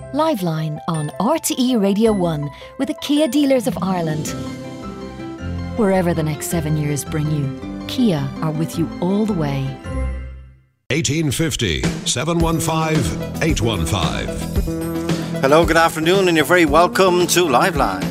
Liveline on RTE Radio 1 with the Kia Dealers of Ireland. Wherever the next 7 years bring you, Kia are with you all the way. 1850 715 815. Hello, good afternoon, and you're very welcome to Liveline.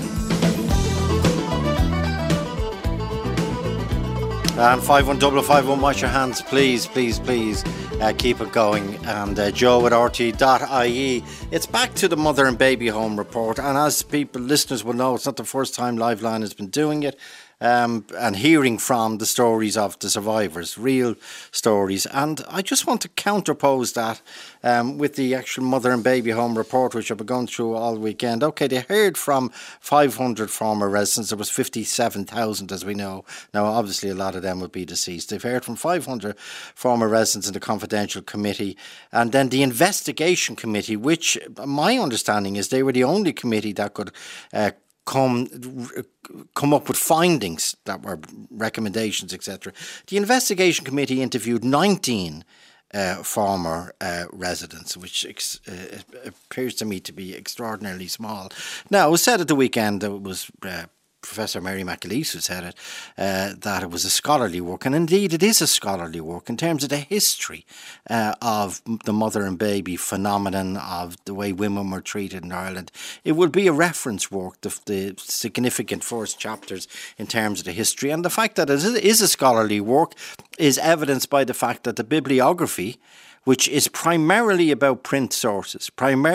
And 51551, wash your hands, please. Keep it going. And Joe at RT.ie. It's back to the Mother and Baby Home Report. And as listeners will know, it's not the first time Liveline has been doing it. And hearing from the stories of the survivors, real stories. And I just want to counterpose that with the actual Mother and Baby Home Report, which I've been going through all weekend. Okay, they heard from 500 former residents. There was 57,000, as we know. Now, obviously, a lot of them would be deceased. They've heard from 500 former residents in the confidential committee. And then the investigation committee, which my understanding is they were the only committee that could come up with findings that were recommendations, etc. The investigation committee interviewed 19 former residents, which appears to me to be extraordinarily small. Now, it was said at the weekend that it was Professor Mary McAleese who said it, that it was a scholarly work, and indeed it is a scholarly work in terms of the history of the mother and baby phenomenon, of the way women were treated in Ireland. It would be a reference work, the significant first chapters in terms of the history, and the fact that it is a scholarly work is evidenced by the fact that the bibliography, which is primarily about print sources,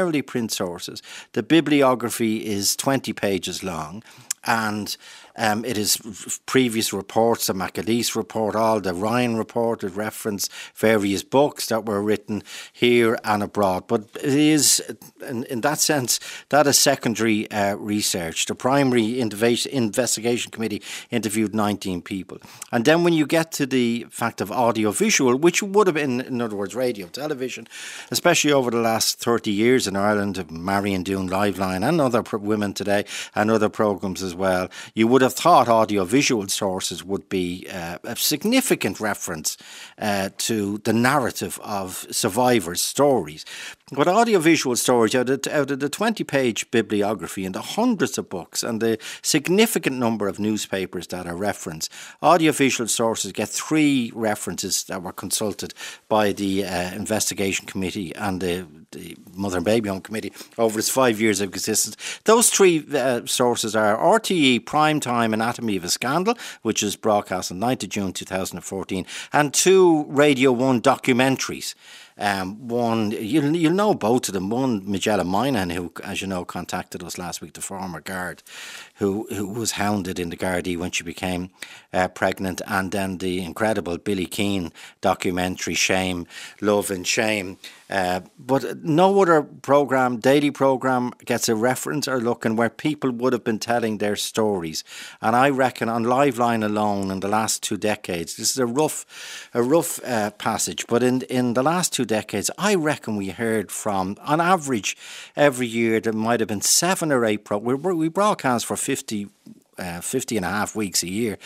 the bibliography is 20 pages long. And it is previous reports, the McAleese report, all the Ryan report, it reference various books that were written here and abroad. But it is, in that sense, that is secondary research. The primary investigation committee interviewed 19 people. And then when you get to the fact of audiovisual, which would have been, in other words, radio, television, especially over the last 30 years in Ireland, Marion Doon, Liveline and other Women Today and other programmes as well, you would have thought audiovisual sources would be a significant reference to the narrative of survivors' stories. But audiovisual stories, out of the 20-page bibliography and the hundreds of books and the significant number of newspapers that are referenced, audiovisual sources get 3 references that were consulted by the investigation committee and the Mother and Baby Home Committee over its 5 years of existence. Those 3 sources are RTE Primetime Anatomy of a Scandal, which is broadcast on 9th of June 2014, and 2 Radio 1 documentaries. One, you'll know both of them. One, Majella Moynihan, who, as you know, contacted us last week, the former guard, who was hounded in the Gardaí when she became pregnant, and then the incredible Billy Keane documentary, Shame, Love and Shame. But no other programme, daily programme, gets a reference or look in where people would have been telling their stories. And I reckon on Liveline alone in the last 2 decades, this is a rough passage, but in the last 2 decades, I reckon we heard from, on average, every year there might have been 7 or 8 we broadcast for 50 and a half weeks a year.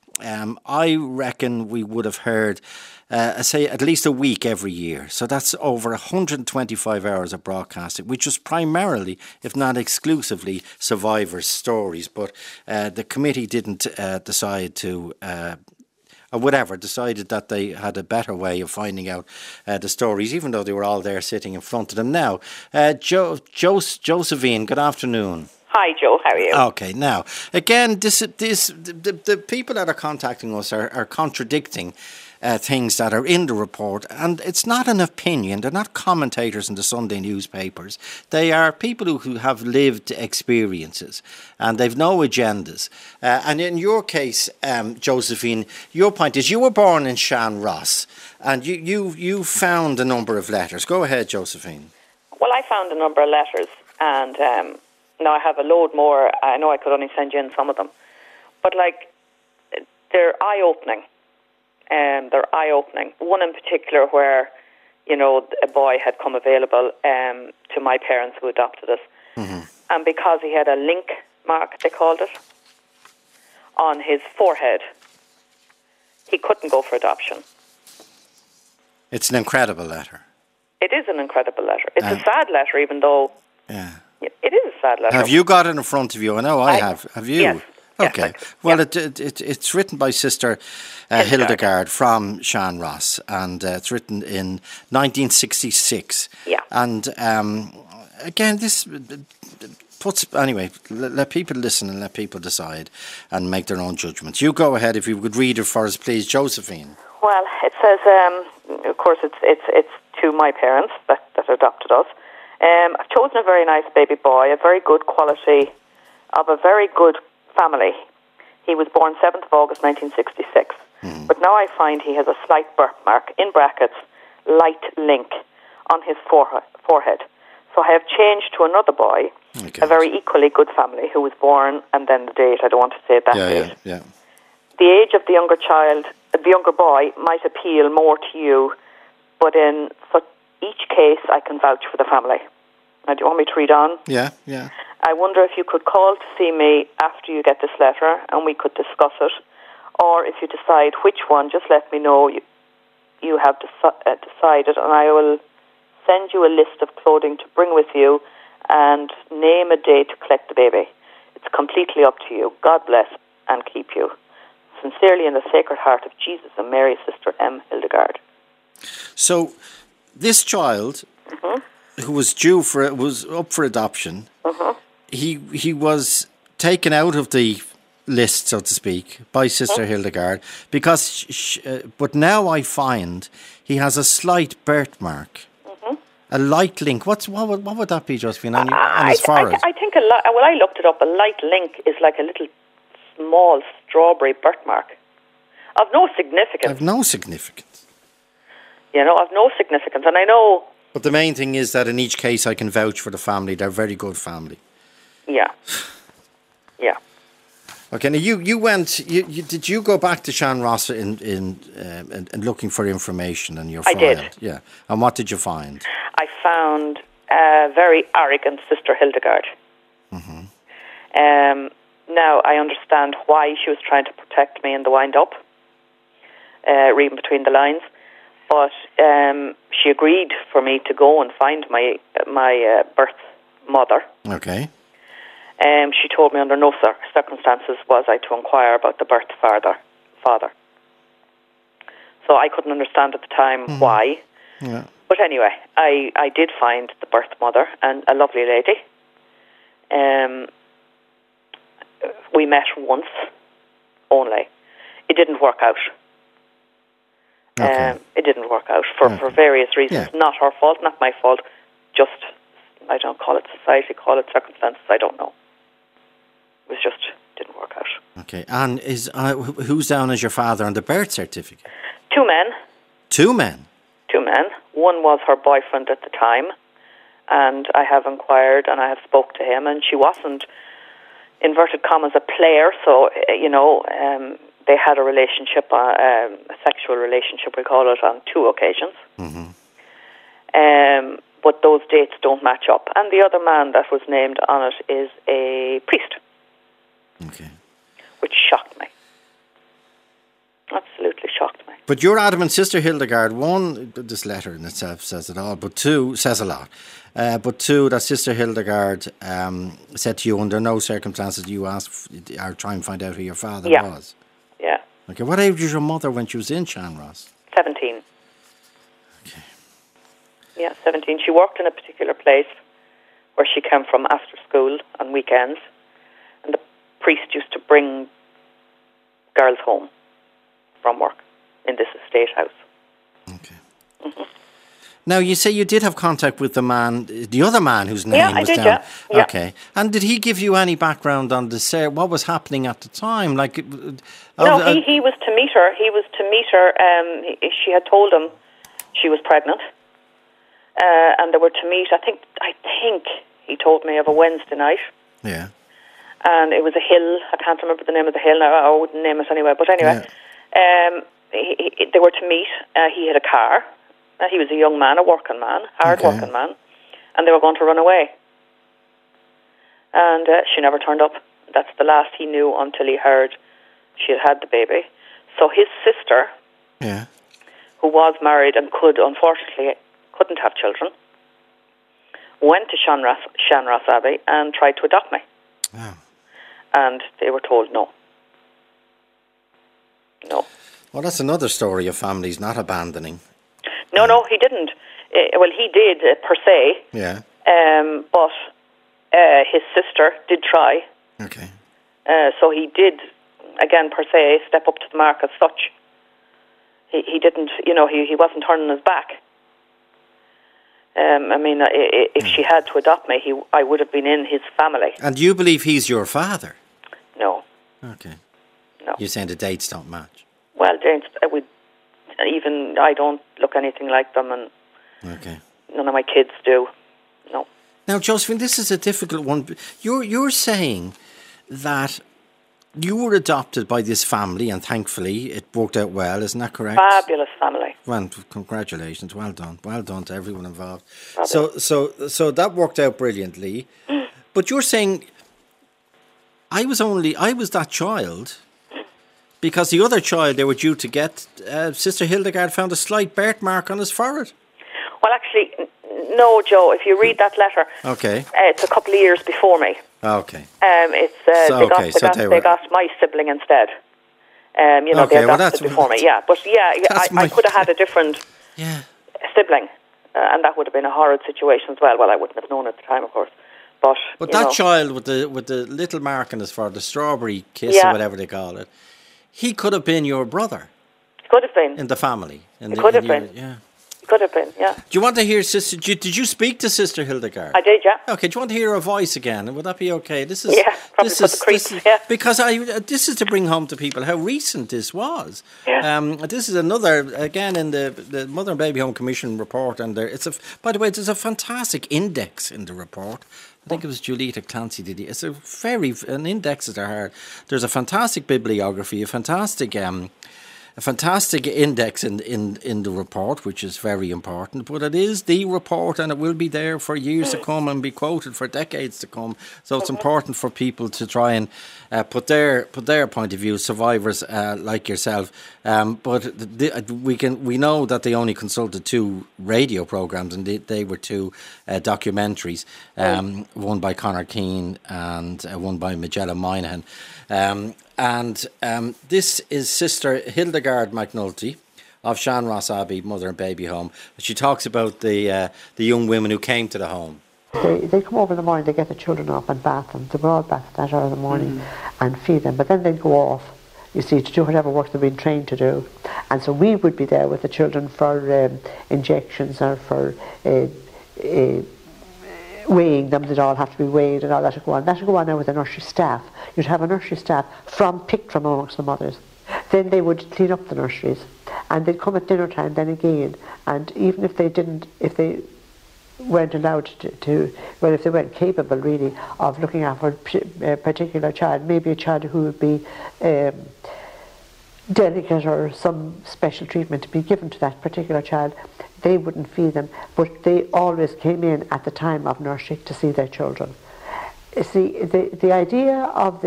I reckon we would have heard, say, at least a week every year. So that's over 125 hours of broadcasting, which was primarily, if not exclusively, survivors' stories. But the committee didn't decide to... decided that they had a better way of finding out the stories, even though they were all there sitting in front of them. Now, Josephine, good afternoon. Hi, Joe. How are you? Okay. Now, again, the people that are contacting us are contradicting things that are in the report, and it's not an opinion. They're not commentators in the Sunday newspapers. They are people who have lived experiences, and they've no agendas. And in your case, Josephine, your point is you were born in Shanross, and you found a number of letters. Go ahead, Josephine. Well, I found a number of letters, and now I have a load more. I know I could only send you in some of them, but they're eye-opening. They're eye-opening. One in particular where, a boy had come available to my parents who adopted us. Mm-hmm. And because he had a link mark, they called it, on his forehead, he couldn't go for adoption. It's an incredible letter. It is an incredible letter. It's a sad letter, even though Yeah. It is a sad letter. Have you got it in front of you? I know I have. Have you? Yes. Okay. Well, it's written by Sister Hildegard from Sean Ross, and it's written in 1966. Yeah. And again, this puts... Anyway, let people listen and let people decide and make their own judgments. You go ahead, if you could read it for us, please, Josephine. Well, it says, of course, it's to my parents that adopted us. I've chosen a very nice baby boy, a very good quality, of a very good family. He was born 7th of August 1966. But now I find he has a slight birthmark, in brackets, light link, on his forehead. So I have changed to another boy, a very equally good family, who was born, and then the date, I don't want to say that date. Yeah. The age of the younger boy might appeal more to you, but in each case I can vouch for the family. Now, do you want me to read on? Yeah. I wonder if you could call to see me after you get this letter and we could discuss it. Or if you decide which one, just let me know you have decided, and I will send you a list of clothing to bring with you and name a day to collect the baby. It's completely up to you. God bless and keep you. Sincerely, in the Sacred Heart of Jesus and Mary, Sister M. Hildegard. So, this child... who was was up for adoption, he was taken out of the list, so to speak, by Sister Hildegard, because, but now I find he has a slight birthmark, a light link. What would that be, Josephine, on his forehead? I think I looked it up, a light link is like a little small strawberry birthmark. Of no significance. Of no significance. Of no significance. And I know... But the main thing is that in each case I can vouch for the family. They're a very good family. Yeah. Okay, now you went... Did you go back to Sean Ross in looking for information in your file? I did. Yeah. And what did you find? I found a very arrogant Sister Hildegard. Now, I understand why she was trying to protect me in the wind-up, reading between the lines. But she agreed for me to go and find my birth mother. Okay. She told me under no circumstances was I to inquire about the birth father. So I couldn't understand at the time why. Yeah. But anyway, I did find the birth mother, and a lovely lady. We met once only. It didn't work out. Okay. It didn't work out for various reasons. Yeah. Not her fault, not my fault. Just, I don't call it society, call it circumstances. I don't know. It was just didn't work out. Okay, and who's down as your father on the birth certificate? 2 men. 2 men? 2 men. One was her boyfriend at the time, and I have inquired and I have spoke to him, and she wasn't, inverted commas, a player. So they had a relationship, a sexual relationship, we call it, on 2 occasions. But those dates don't match up. And the other man that was named on it is a priest. Okay. Which shocked me. Absolutely shocked me. But you're adamant, Sister Hildegard, 1, this letter in itself says it all, but 2, says a lot. But 2, that Sister Hildegard said to you, under no circumstances you ask or try and find out who your father was. Yeah. Okay, what age was your mother when she was in Sean Ross? 17. Okay. Yeah, 17. She worked in a particular place where she came from after school on weekends, and the priest used to bring girls home from work in this estate house. Okay. Now, you say you did have contact with the other man whose name was down. Yeah. Okay. And did he give you any background on this? What was happening at the time? No, he was to meet her. He was to meet her. She had told him she was pregnant, and they were to meet. I think he told me of a Wednesday night. Yeah. And it was a hill. I can't remember the name of the hill now. I wouldn't name it anyway. But anyway, they were to meet. He had a car. He was a young man, a working man, hard-working man, and they were going to run away. And she never turned up. That's the last he knew until he heard she had the baby. So his sister, who was married and unfortunately couldn't have children, went to Shanross Abbey and tried to adopt me. Wow. And they were told no. No. Well, that's another story of families not abandoning. No, he didn't. Well, he did, per se. Yeah. But his sister did try. Okay. So he did, again, per se, step up to the mark as such. He didn't, he wasn't turning his back. If she had to adopt me, I would have been in his family. And do you believe he's your father? No. Okay. No. You're saying the dates don't match? Well, James, I don't look anything like them, and okay. None of my kids do. No. Now, Josephine, this is a difficult one. You're saying that you were adopted by this family, and thankfully it worked out well. Isn't that correct? Fabulous family. Well, congratulations. Well done to everyone involved. So that worked out brilliantly. But you're saying I was that child because the other child they were due to get, Sister Hildegard found a slight birthmark on his forehead. Well, actually, no, Joe. If you read that letter, okay, it's a couple of years before me. Okay. They got my sibling instead. They adopted before me. Yeah, but I could have had a different sibling, and that would have been a horrid situation as well. Well, I wouldn't have known at the time, of course. But that child with the little mark on his forehead, the strawberry kiss or whatever they call it, he could have been your brother. Could have been in the family. Could have been. Yeah. Do you want to hear Sister? Did you speak to Sister Hildegard? I did, yeah. Okay. Do you want to hear her voice again? Would that be okay? This is because this is to bring home to people how recent this was. Yeah. This is another again in the Mother and Baby Home Commission report, and by the way, there's a fantastic index in the report. I think it was Julieta Clancy did it. It's an index that are hard. There's a fantastic bibliography, a fantastic index in the report, which is very important. But it is the report, and it will be there for years to come and be quoted for decades to come. So it's important for people to try and put their point of view, survivors like yourself. But we know that they only consulted 2 radio programs, and they were 2 documentaries, one by Conor Keane and one by Magella Moynihan. This is Sister Hildegard McNulty of Shanross Abbey Mother and Baby Home. She talks about the young women who came to the home. They come over in the morning, they get the children up and bath them. They were all bathed at that hour in the morning and feed them. But then they'd go off, you see, to do whatever work they've been trained to do. And so we would be there with the children for injections or for weighing them. They'd all have to be weighed and all that would go on. That would go on now with the nursery staff. You'd have a nursery staff picked from amongst the mothers. Then they would clean up the nurseries, and they'd come at dinner time then again. And even if they weren't allowed if they weren't capable really of looking after a particular child, maybe a child who would be delicate or some special treatment to be given to that particular child, they wouldn't feed them, but they always came in at the time of nursery to see their children. See, the idea of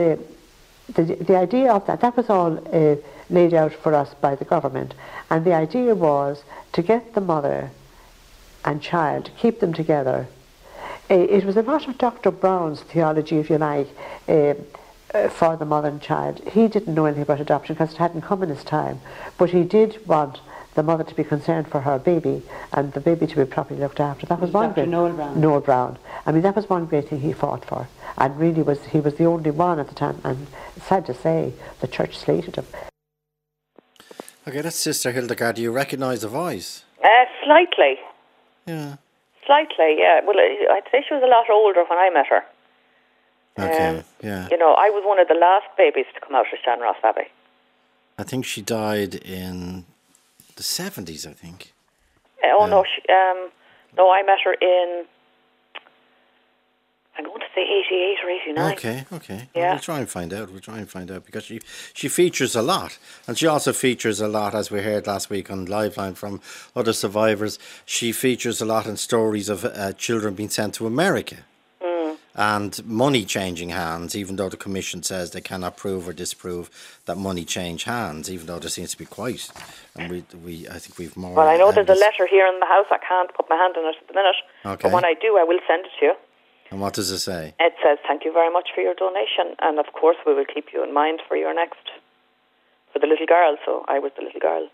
that was all laid out for us by the government, and the idea was to get the mother and child, to keep them together. It was a lot of Dr. Brown's theology, if you like, for the mother and child. He didn't know anything about adoption because it hadn't come in his time, but he did want the mother to be concerned for her baby and the baby to be properly looked after. That was one great Noel Brown. I mean, that was one great thing he fought for, and really he was the only one at the time. And it's sad to say the church slated him. Okay, that's Sister Hildegard. Do you recognise the voice? Slightly. Yeah. Slightly, yeah. Well, I'd say she was a lot older when I met her. Okay, yeah. I was one of the last babies to come out of Shanross Abbey. I think she died in the 70s, I think. No, I met her in, I'm going to say 88 or 89. Okay. Yeah. We'll try and find out because she features a lot. And she also features a lot, as we heard last week on Liveline from other survivors, she features a lot in stories of children being sent to America. and money changing hands, even though the Commission says they cannot prove or disprove that money change hands, even though there seems to be quite. And I think we've more. Well, I know there's a letter here in the house. I can't put my hand on it at the minute. Okay. But when I do, I will send it to you. And what does it say? It says, "Thank you very much for your donation. And of course, we will keep you in mind for your next, for the little girl." So I was the little girl.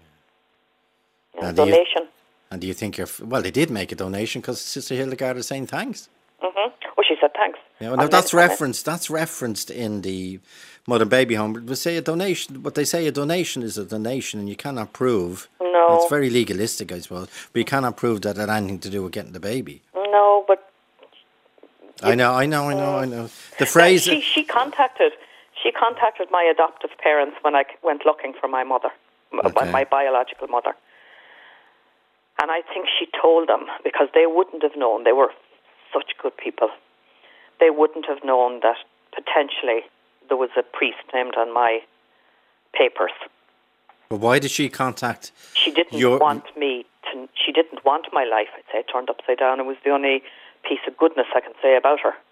Donation. And do you think well, they did make a donation because Sister Hildegard is saying thanks. Mm-hmm. Well, she said thanks. Yeah, well, no, that's referenced. That's referenced in the Mother and Baby Home. But say a donation. But they say a donation is a donation, and you cannot prove. No. It's very legalistic, I suppose. But you cannot prove that it had anything to do with getting the baby. No, but I know. The phrase. She contacted my adoptive parents when I went looking for my mother, my biological mother. And I think she told them, because they wouldn't have known. They were such good people. They wouldn't have known that potentially there was a priest named on my papers. But why did she contact? She didn't want me to. She didn't want my life, I'd say, turned upside down. It was the only piece of goodness I can say about her.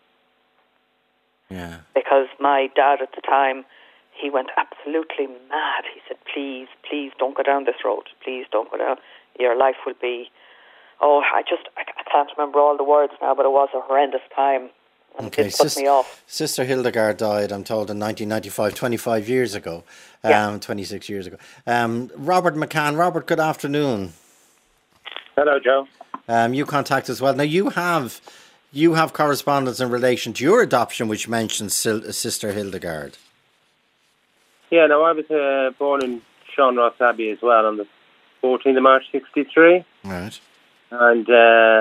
Yeah. Because my dad at the time, he went absolutely mad. He said, "Please, please don't go down this road. Please don't go down. Your life will be..." I can't remember all the words now, but it was a horrendous time. And it put me off. Sister Hildegard died, I'm told, in 1995, 25 years ago. 26 years ago. Robert McCann. Robert, good afternoon. Hello, Joe. You contact as well. Now, you have correspondence in relation to your adoption, which mentions Sister Hildegard. Yeah, no, I was born in Sean Ross Abbey as well on the 14th of March, 63. Right. And I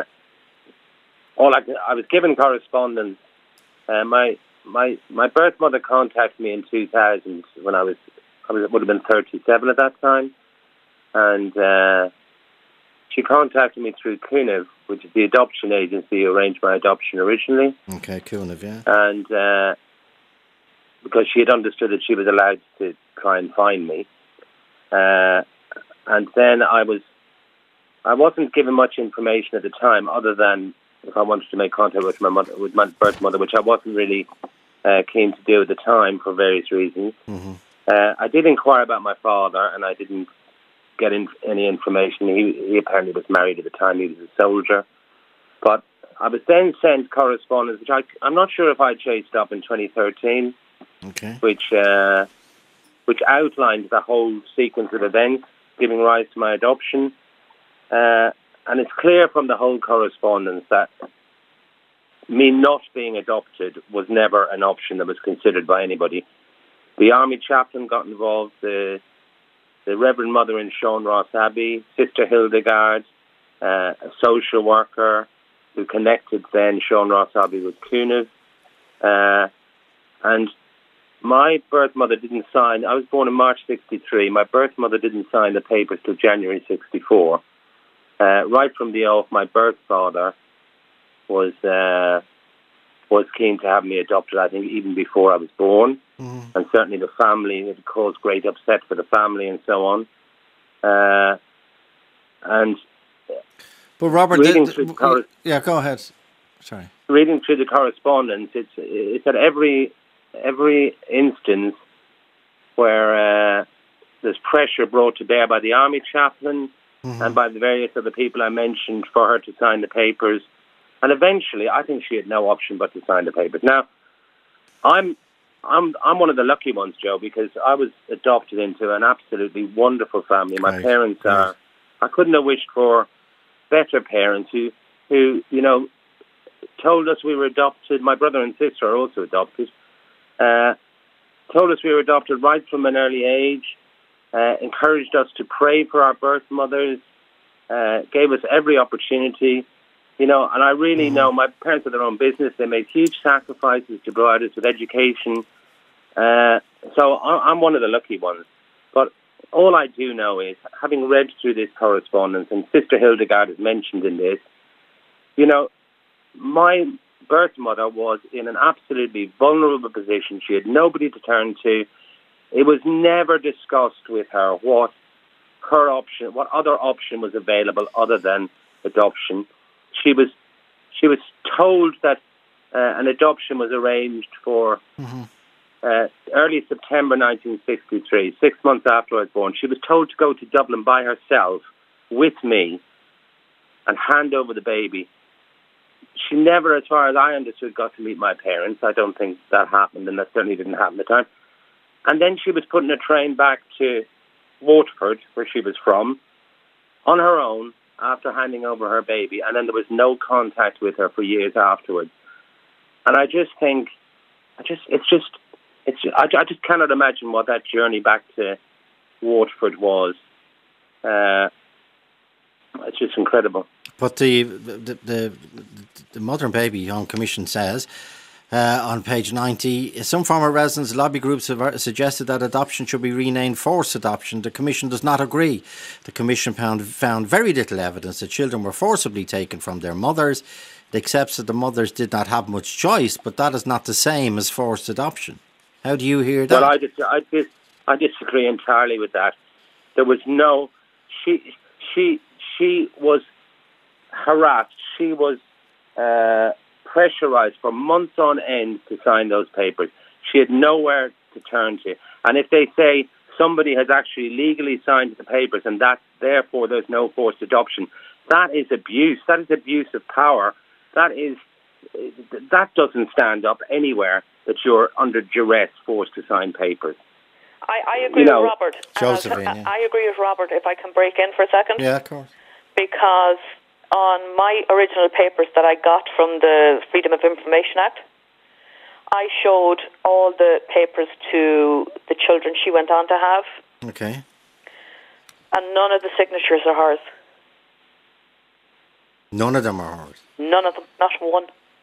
was given correspondence. My birth mother contacted me in 2000 when I would have been 37 at that time, and she contacted me through CUNIV, which is the adoption agency who arranged my adoption originally. Okay, CUNIV, yeah. And because she had understood that she was allowed to try and find me, and then I wasn't given much information at the time, other than if I wanted to make contact with my birth mother, which I wasn't really keen to do at the time for various reasons. Mm-hmm. I did inquire about my father, and I didn't get any information. He apparently was married at the time. He was a soldier. But I was then sent correspondence, which I'm not sure if I chased up in 2013, which outlined the whole sequence of events giving rise to my adoption. And it's clear from the whole correspondence that me not being adopted was never an option that was considered by anybody. The army chaplain got involved, the Reverend Mother in Sean Ross Abbey, Sister Hildegard, a social worker who connected then Sean Ross Abbey with CUNIV. And my birth mother didn't sign. I was born in March 63. My birth mother didn't sign the papers till January 64. Right from the off, my birth father was keen to have me adopted, I think, even before I was born. Mm-hmm. And certainly the family, it caused great upset for the family and so on. But Robert, go ahead. Sorry. Reading through the correspondence, it's at every instance where there's pressure brought to bear by the army chaplain, mm-hmm. and by the various other people I mentioned for her to sign the papers. And eventually, I think she had no option but to sign the papers. Now, I'm one of the lucky ones, Joe, because I was adopted into an absolutely wonderful family. My parents are... I couldn't have wished for better parents who told us we were adopted. My brother and sister are also adopted. Told us we were adopted right from an early age. Encouraged us to pray for our birth mothers, gave us every opportunity, and I really know my parents had their own business. They made huge sacrifices to provide us with education. So I'm one of the lucky ones. But all I do know is, having read through this correspondence, and Sister Hildegard is mentioned in this, my birth mother was in an absolutely vulnerable position. She had nobody to turn to. It was never discussed with her what other option was available other than adoption. She was told that an adoption was arranged for early September 1963, 6 months after I was born. She was told to go to Dublin by herself with me and hand over the baby. She never, as far as I understood, got to meet my parents. I don't think that happened, and that certainly didn't happen at the time. And then she was put in a train back to Waterford, where she was from, on her own after handing over her baby. And then there was no contact with her for years afterwards. And I just think, I just cannot imagine what that journey back to Waterford was. It's just incredible. But the Mother and Baby Young Commission says on page 90, some former residents, lobby groups have suggested that adoption should be renamed forced adoption. The Commission does not agree. The Commission found very little evidence that children were forcibly taken from their mothers. It accepts that the mothers did not have much choice, but that is not the same as forced adoption. How do you hear that? Well, I disagree entirely with that. There was no... She was harassed. She was pressurised for months on end to sign those papers. She had nowhere to turn to. And if they say somebody has actually legally signed the papers and that therefore there's no forced adoption, that is abuse. That is abuse of power. That doesn't stand up anywhere, that you're under duress forced to sign papers. I agree with Robert. Josephine, yeah. I agree with Robert, if I can break in for a second. Yeah, of course. Because on my original papers that I got from the Freedom of Information Act, I showed all the papers to the children she went on to have. Okay. And none of the signatures are hers. None of them are hers? None of them. Not one.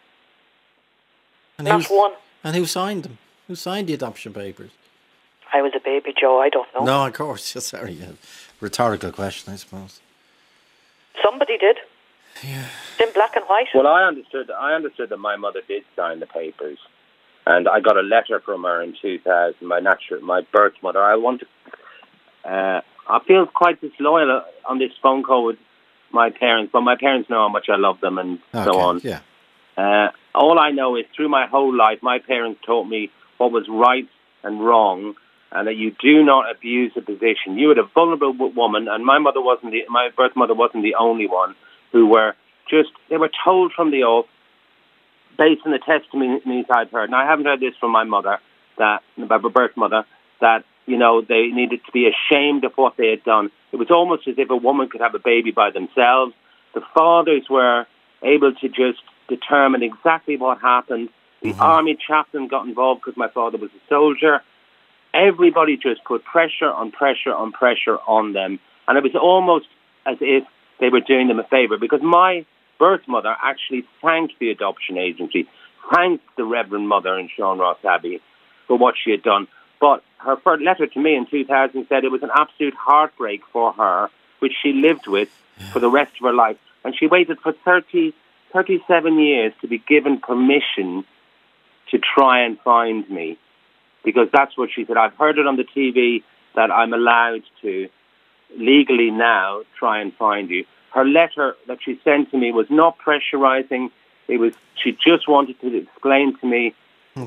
And not one. And who signed them? Who signed the adoption papers? I was a baby, Joe. I don't know. No, of course. Sorry. Yeah. Rhetorical question, I suppose. Somebody did. Yeah. It's in black and white. Well, I understood that my mother did sign the papers, and I got a letter from her in 2000. My birth mother. I feel quite disloyal on this phone call with my parents, but my parents know how much I love them and so on. Yeah. All I know is through my whole life, my parents taught me what was right and wrong, and that you do not abuse a position. You had a vulnerable woman, and my birth mother wasn't the only one who they were told from the off, based on the testimonies I've heard, and I haven't heard this from my mother, my birth mother, that, they needed to be ashamed of what they had done. It was almost as if a woman could have a baby by themselves. The fathers were able to just determine exactly what happened. The army chaplain got involved because my father was a soldier. Everybody just put pressure on pressure on pressure on them. And it was almost as if they were doing them a favour, because my birth mother actually thanked the adoption agency, thanked the Reverend Mother in Sean Ross Abbey for what she had done. But her first letter to me in 2000 said it was an absolute heartbreak for her, which she lived with for the rest of her life. And she waited for 37 years to be given permission to try and find me, because that's what she said. I've heard it on the TV that I'm allowed to legally now try and find you. Her letter that she sent to me was not pressurizing. She just wanted to explain to me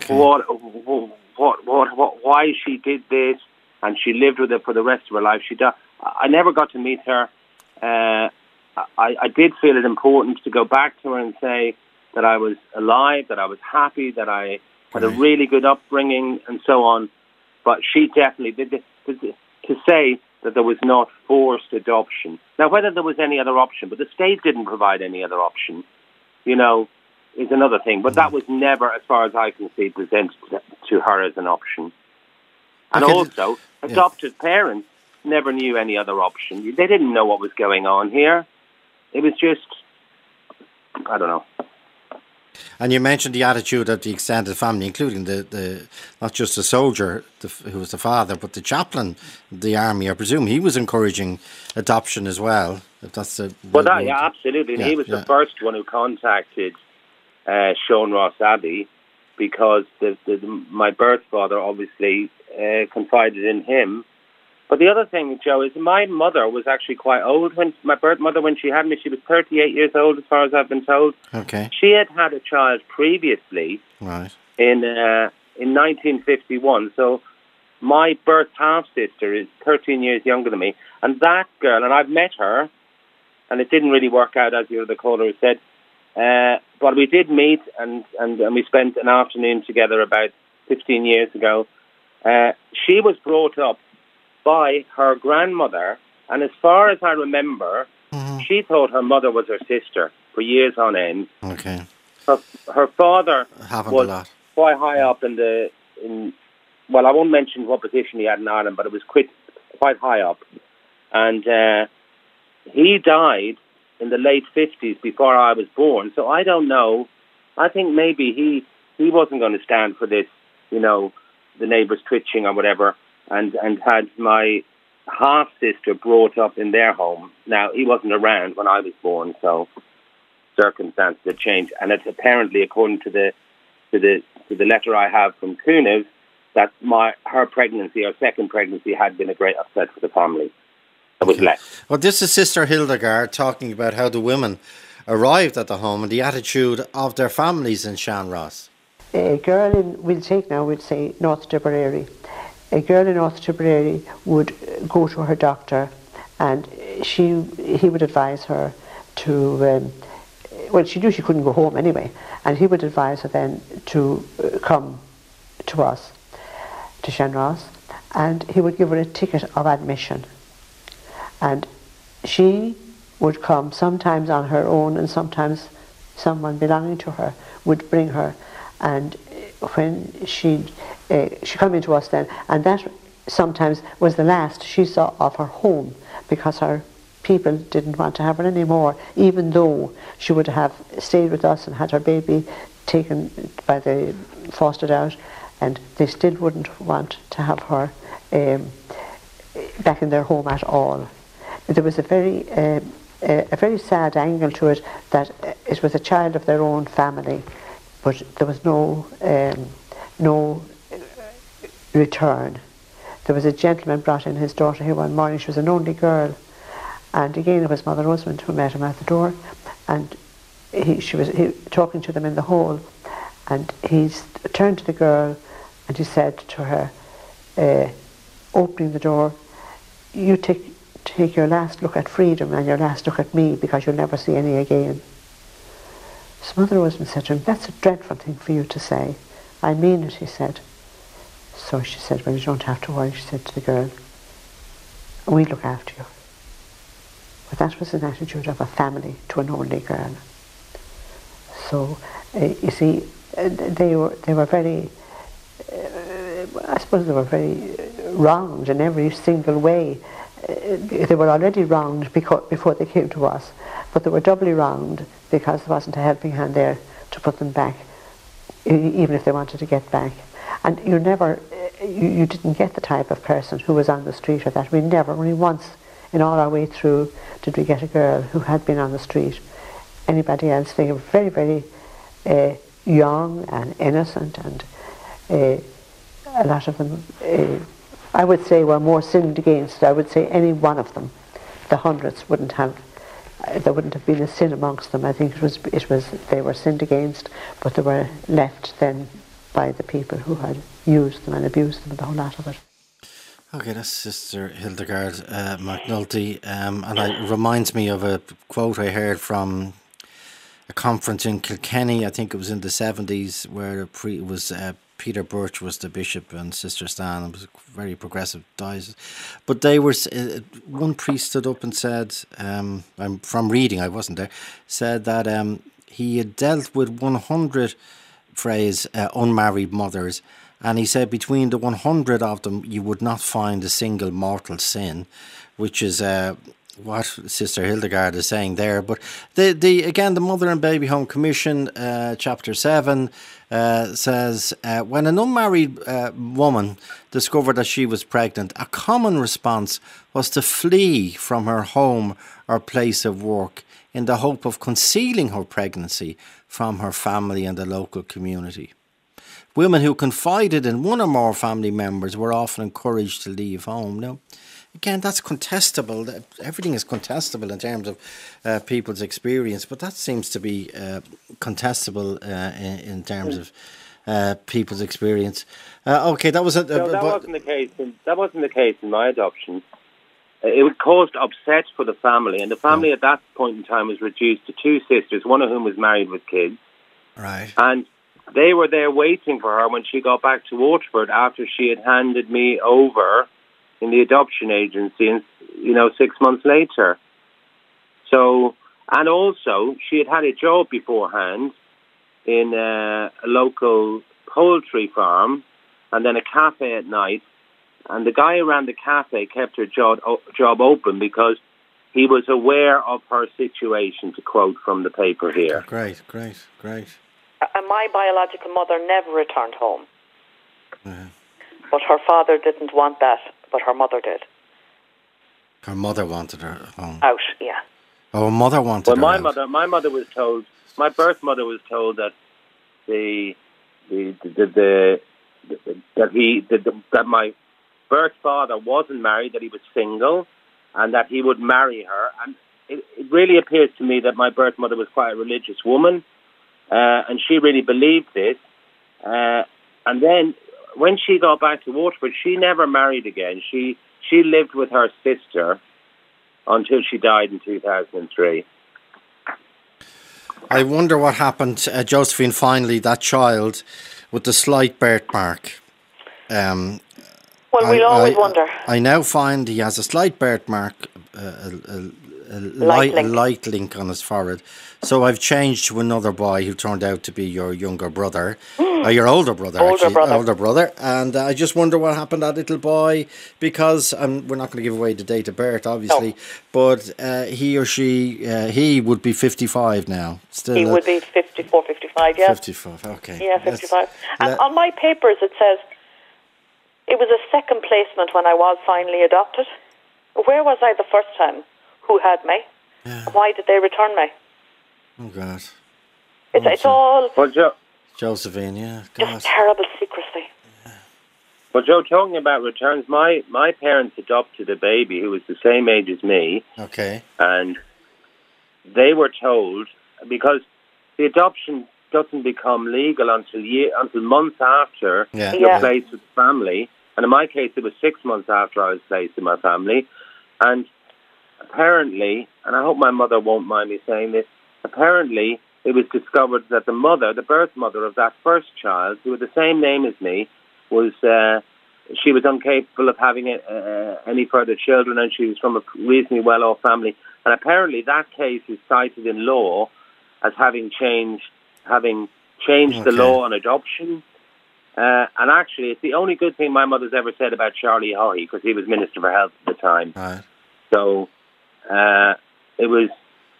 why she did this, and she lived with it for the rest of her life. I never got to meet her. I did feel it important to go back to her and say that I was alive, that I was happy, that I had a really good upbringing, and so on. But she definitely did. To say that there was not forced adoption. Now, whether there was any other option, but the state didn't provide any other option, is another thing. But that was never, as far as I can see, presented to her as an option. And also, adopted parents never knew any other option. They didn't know what was going on here. It was just, I don't know. And you mentioned the attitude of the extended family, including the not just the soldier who was the father, but the chaplain, the army. I presume he was encouraging adoption as well. If that's absolutely. And he was the first one who contacted Sean Ross Abbey, because my birth father obviously confided in him But the other thing, Joe, is my mother was actually quite old. When my birth mother, when she had me, she was 38 years old, as far as I've been told. Okay. She had had a child previously Right. in 1951. So my birth half-sister is 13 years younger than me. And that girl, and I've met her, and it didn't really work out, as the other caller said, but we did meet, and we spent an afternoon together about 15 years ago. She was brought up by her grandmother, and as far as I remember, she thought her mother was her sister for years on end. Okay. Her father Happened was a lot. quite high up well, I won't mention what position he had in Ireland, but it was quite high up. And he died in the late 50s before I was born, so I don't know. I think maybe he wasn't going to stand for this, the neighbours twitching or whatever, and had my half-sister brought up in their home. Now, he wasn't around when I was born, so circumstances had changed. And it's apparently, according to the letter I have from Kunev, that her pregnancy, her second pregnancy, had been a great upset for the family. It was left. Well, this is Sister Hildegard talking about how the women arrived at the home and the attitude of their families in Shanross. A girl we'd say North Tipperary. A girl in North Tipperary would go to her doctor, and he would advise her to, she knew she couldn't go home anyway, and he would advise her then to come to us, to Shanross, and he would give her a ticket of admission. And she would come sometimes on her own, and sometimes someone belonging to her would bring her. And when she come into us then, and that sometimes was the last she saw of her home, because her people didn't want to have her anymore, even though she would have stayed with us and had her baby taken by the fostered out, and they still wouldn't want to have her back in their home at all. There was a very sad angle to it, that it was a child of their own family, but there was no return. There was a gentleman brought in his daughter here one morning. She was an only girl, and again it was Mother Rosamond who met him at the door, and she was talking to them in the hall, and he turned to the girl and he said to her, opening the door, "You take your last look at freedom and your last look at me, because you'll never see any again." So Mother Rosamond said to him, "That's a dreadful thing for you to say." "I mean it," he said. So she said, "Well, you don't have to worry," she said to the girl. "We look after you." But that was an attitude of a family to an only girl. So, you see, they were very, I suppose they were very wronged in every single way. They were already wronged before they came to us, but they were doubly wronged because there wasn't a helping hand there to put them back, even if they wanted to get back. And you didn't get the type of person who was on the street or that. We never, only once in all our way through, did we get a girl who had been on the street. Anybody else, they were very, very young and innocent, and a lot of them, I would say, were more sinned against. I would say any one of them, the hundreds, there wouldn't have been a sin amongst them. I think it was they were sinned against, but they were left then by the people who had used them and abused them, and the whole lot of it. Okay, that's Sister Hildegard McNulty, and it reminds me of a quote I heard from a conference in Kilkenny. I think it was in the 70s, where it was Peter Birch was the bishop and Sister Stan. It was a very progressive diocese. But they were, one priest stood up and said, I'm from reading, I wasn't there, said that he had dealt with 100 unmarried mothers, and he said between the 100 of them you would not find a single mortal sin, which is what Sister Hildegard is saying there. But the Mother and Baby Home Commission, Chapter 7, says when an unmarried woman discovered that she was pregnant, a common response was to flee from her home or place of work in the hope of concealing her pregnancy from her family and the local community. Women who confided in one or more family members were often encouraged to leave home. Now, again, that's contestable. Everything is contestable in terms of people's experience, but that seems to be contestable in terms of people's experience. Okay, that was that wasn't the case. That wasn't the case in my adoption. It caused upset for the family, and the family at that point in time was reduced to 2 sisters, one of whom was married with kids. Right. And they were there waiting for her when she got back to Waterford after she had handed me over in the adoption agency, and 6 months later. So, and also she had a job beforehand in a local poultry farm, and then a cafe at night. And the guy around the cafe kept her job open because he was aware of her situation, to quote from the paper here. Great. And my biological mother never returned home. But her father didn't want that, but her mother did. Her mother wanted her home. Out, yeah. Oh, her mother wanted her out. My mother was told, my birth mother was told that that my birth father wasn't married, that he was single, and that he would marry her. And it really appears to me that my birth mother was quite a religious woman, and she really believed this. And then when she got back to Waterford, she never married again. She lived with her sister until she died in 2003. I wonder what happened, Josephine, finally, that child with the slight birthmark. Well, we'll always wonder. I now find he has a slight birthmark, a light link on his forehead. So I've changed to another boy who turned out to be your younger brother, your older brother, older brother. And I just wonder what happened to that little boy, because we're not going to give away the date of birth, obviously, but he or she, he would be 55 now. He would be 54, 55, yeah. 55, okay. Yeah, 55. And on my papers it says it was a second placement when I was finally adopted. Where was I the first time? Who had me? Yeah. Why did they return me? Oh, God. It's all... Well, Josephine, yeah. God. Just terrible secrecy. Yeah. Well, Joe, talking about returns, my parents adopted a baby who was the same age as me. Okay. And they were told, because the adoption doesn't become legal until months after you're placed with the family. And in my case, it was 6 months after I was placed in my family. And apparently, and I hope my mother won't mind me saying this, apparently it was discovered that the birth mother of that first child, who had the same name as me, she was incapable of having any further children, and she was from a reasonably well-off family. And apparently that case is cited in law as having changed the law on adoption. And actually, it's the only good thing my mother's ever said about Charlie Haughey, because he was Minister for Health at the time. Right. So it was,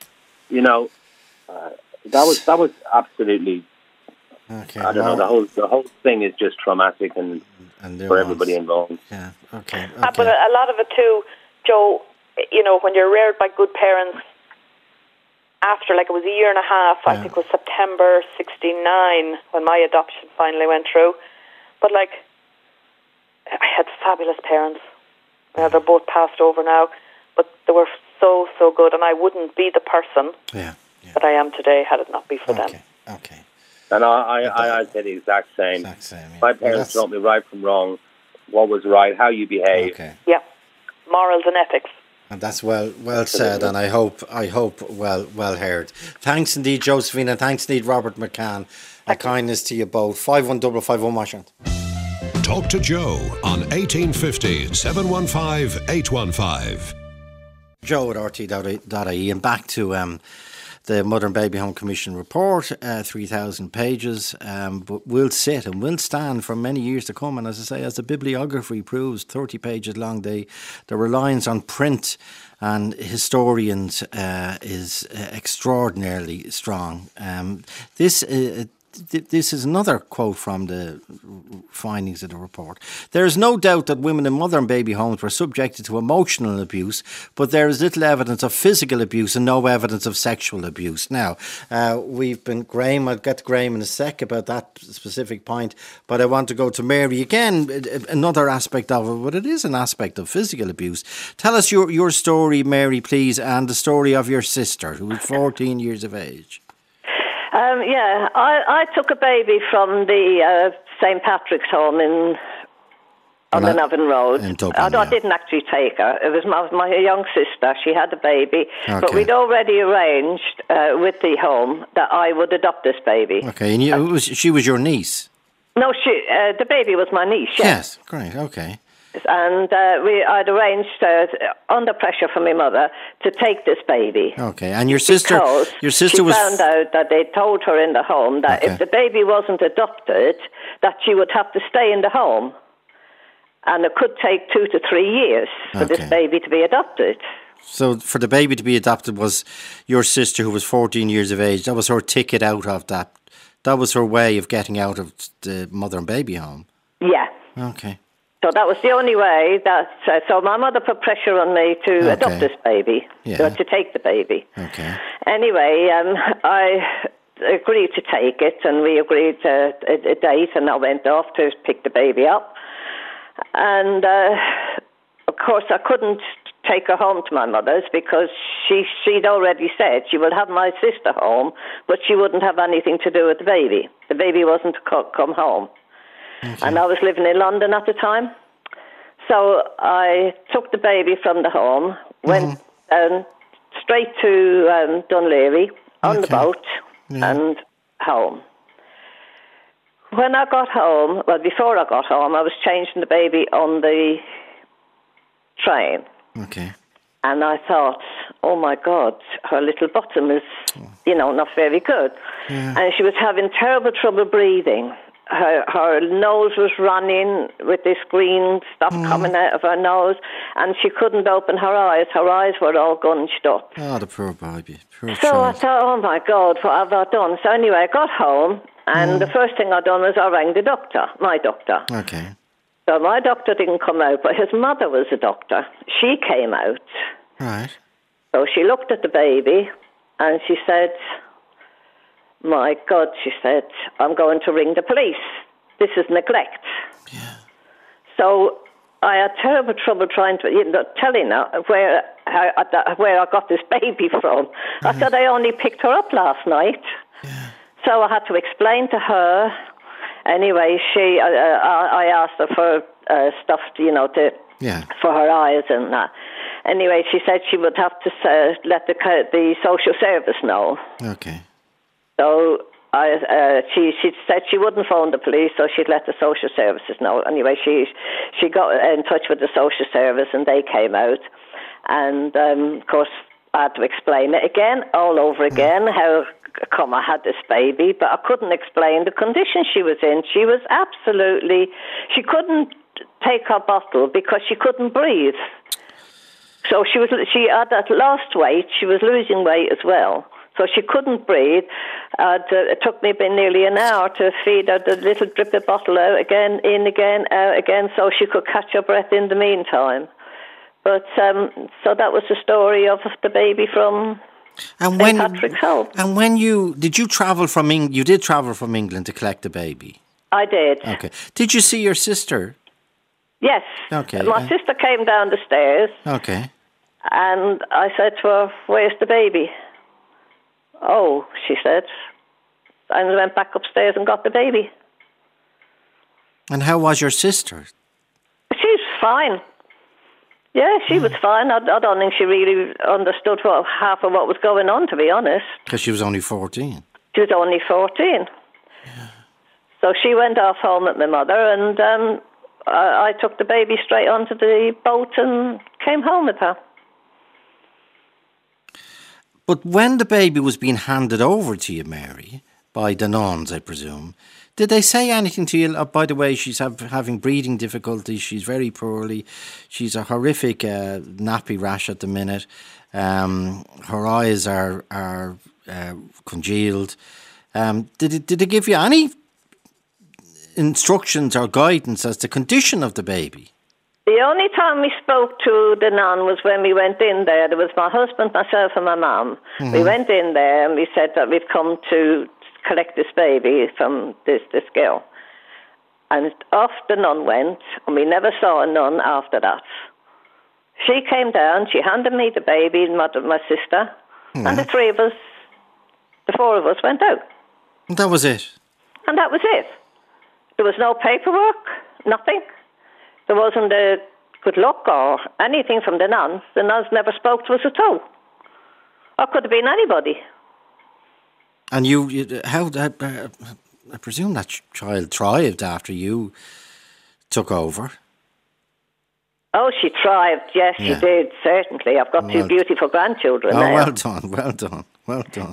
that was absolutely. Okay. I don't know. The whole thing is just traumatic and for everybody involved. Yeah. Okay. But a lot of it too, Joe. When you're reared by good parents, after it was a year and a half, I think it was September '69 when my adoption finally went through. But I had fabulous parents. They're both passed over now, but they were so good, and I wouldn't be the person that I am today had it not been for them. Okay. And I said the exact same. My parents taught me right from wrong, what was right, how you behave. Okay. Yeah, morals and ethics. And that's well said, and I hope well heard. Thanks indeed, Josephine, and thanks indeed, Robert McCann. A kindness to you both. 51551 Washington. Talk to Joe on 1850 715 815. Joe at RT.ie, and back to the Mother and Baby Home Commission report, 3,000 pages, but will sit and will stand for many years to come. And as I say, as the bibliography proves, 30 pages long, the reliance on print and historians is extraordinarily strong. This this is another quote from the findings of the report. There is no doubt that women in mother and baby homes were subjected to emotional abuse, but there is little evidence of physical abuse and no evidence of sexual abuse. Now, we've been, Graham, I'll get to Graham in a sec about that specific point, but I want to go to Mary again, another aspect of it, but it is an aspect of physical abuse. Tell us your story, Mary, please, and the story of your sister, who was 14 years of age. I took a baby from the St. Patrick's home on the Navan Road. In Dublin, I didn't actually take her. It was my young sister. She had a baby. Okay. But we'd already arranged with the home that I would adopt this baby. Okay, and she was your niece? No, the baby was my niece, yes. Yes, great, okay. And I'd arranged, under pressure from my mother, to take this baby. Okay, and your sister was... She found out that they told her in the home that if the baby wasn't adopted, that she would have to stay in the home. And it could take 2 to 3 years for this baby to be adopted. So for the baby to be adopted was your sister, who was 14 years of age. That was her ticket out of that. That was her way of getting out of the mother and baby home. Yeah. Okay. So that was the only way that... so my mother put pressure on me to adopt this baby, to take the baby. Okay. Anyway, I agreed to take it, and we agreed a date, and I went off to pick the baby up. And, of course, I couldn't take her home to my mother's because she'd already said she would have my sister home, but she wouldn't have anything to do with the baby. The baby wasn't to come home. Okay. And I was living in London at the time. So I took the baby from the home, went straight to Dunleary on the boat and home. When I got home, before I got home, I was changing the baby on the train. Okay. And I thought, oh my God, her little bottom is, not very good. Yeah. And she was having terrible trouble breathing. Her nose was running with this green stuff coming out of her nose, and she couldn't open her eyes. Her eyes were all gunched up. Oh, the poor baby. Poor so child. I thought, oh my God, what have I done? So anyway, I got home, and the first thing I done was I rang the doctor, my doctor. Okay. So my doctor didn't come out, but his mother was a doctor. She came out. Right. So she looked at the baby, and she said... My God, she said, I'm going to ring the police. This is neglect. Yeah. So I had terrible trouble trying to, telling her where I got this baby from. I said I only picked her up last night. Yeah. So I had to explain to her. Anyway, I asked her for stuff, for her eyes and that. Anyway, she said she would have to let the social service know. Okay. So she said she wouldn't phone the police, so she'd let the social services know. Anyway, she got in touch with the social service, and they came out. And, of course, I had to explain it again, all over again, how come I had this baby. But I couldn't explain the condition she was in. She was she couldn't take her bottle because she couldn't breathe. So she had lost weight. She was losing weight as well. So she couldn't breathe. It took me nearly an hour to feed her the little drippy bottle out again, in again, out again, so she could catch her breath in the meantime. But so that was the story of the baby from St. Patrick's home. And when did you travel from England? You did travel from England to collect the baby. I did. Okay. Did you see your sister? Yes. Okay. My sister came down the stairs. Okay. And I said to her, "Where's the baby?" "Oh," she said, and went back upstairs and got the baby. And how was your sister? She's fine. Yeah, she was fine. I don't think she really understood half of what was going on, to be honest. Because she was only 14. She was only 14. Yeah. So she went off home with my mother, and I took the baby straight onto the boat and came home with her. But when the baby was being handed over to you, Mary, by the nuns, I presume, did they say anything to you? By the way, she's having breathing difficulties. She's very poorly. She's a horrific nappy rash at the minute. Her eyes are congealed. Did they give you any instructions or guidance as to condition of the baby? The only time we spoke to the nun was when we went in there. There was my husband, myself and my mum. We went in there and we said that we've come to collect this baby from this girl. And off the nun went, and we never saw a nun after that. She came down, she handed me the baby, and my sister, and the four of us went out. And that was it? And that was it. There was no paperwork, nothing. There wasn't a good luck or anything from the nuns. The nuns never spoke to us at all. Or could have been anybody. And I presume that child thrived after you took over. Oh, she thrived. Yes, she did, certainly. I've got two beautiful grandchildren now. Well done.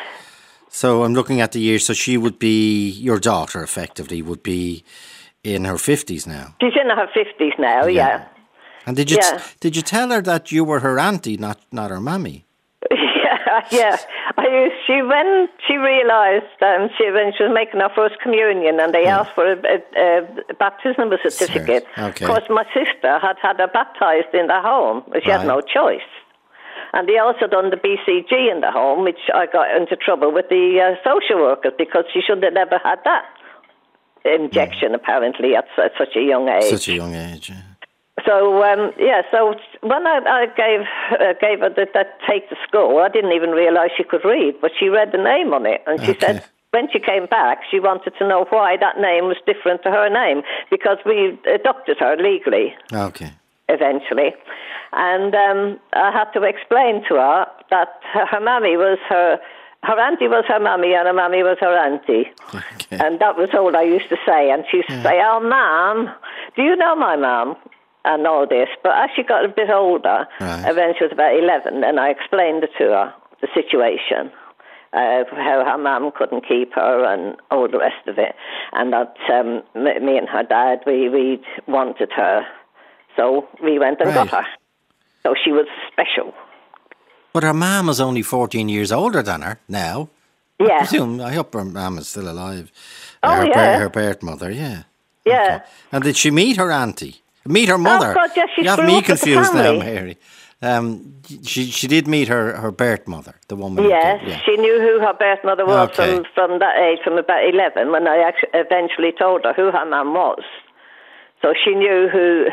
So I'm looking at the years. So she would be, your daughter effectively, would be in her 50s now. She's in her 50s now, yeah. And did you tell her that you were her auntie, not her mammy? Yeah. When she realised, when she was making her first communion, and they asked for a baptismal certificate. Okay. Of course, my sister had her baptised in the home, but she had no choice. And they also done the BCG in the home, which I got into trouble with the social workers because she should have never had that injection, apparently, at such a young age. Such a young age, yeah. So, so when I gave her that take to school, I didn't even realise she could read, but she read the name on it, and she said when she came back, she wanted to know why that name was different to her name, because we adopted her legally. Okay. Eventually. And I had to explain to her that her mammy was her auntie was her mammy and her mammy was her auntie. Okay. And that was all I used to say. And she used to say, "Oh, Mum, do you know my mum?" And all this. But as she got a bit older, when she was about 11, then I explained to her the situation, how her mum couldn't keep her and all the rest of it. And that me and her dad, we wanted her. So we went and got her. So she was special. But her mum is only 14 years older than her now. Yeah. I hope her mum is still alive. Her birth mother, yeah. Yeah. Okay. And did she meet her auntie? Meet her mother? Oh, God, yes, she you have grew me up with the confused now, family. Mary. She did meet her birth mother, the woman. Yes, she knew who her birth mother was from that age, from about 11, when I eventually told her who her mum was. So she knew who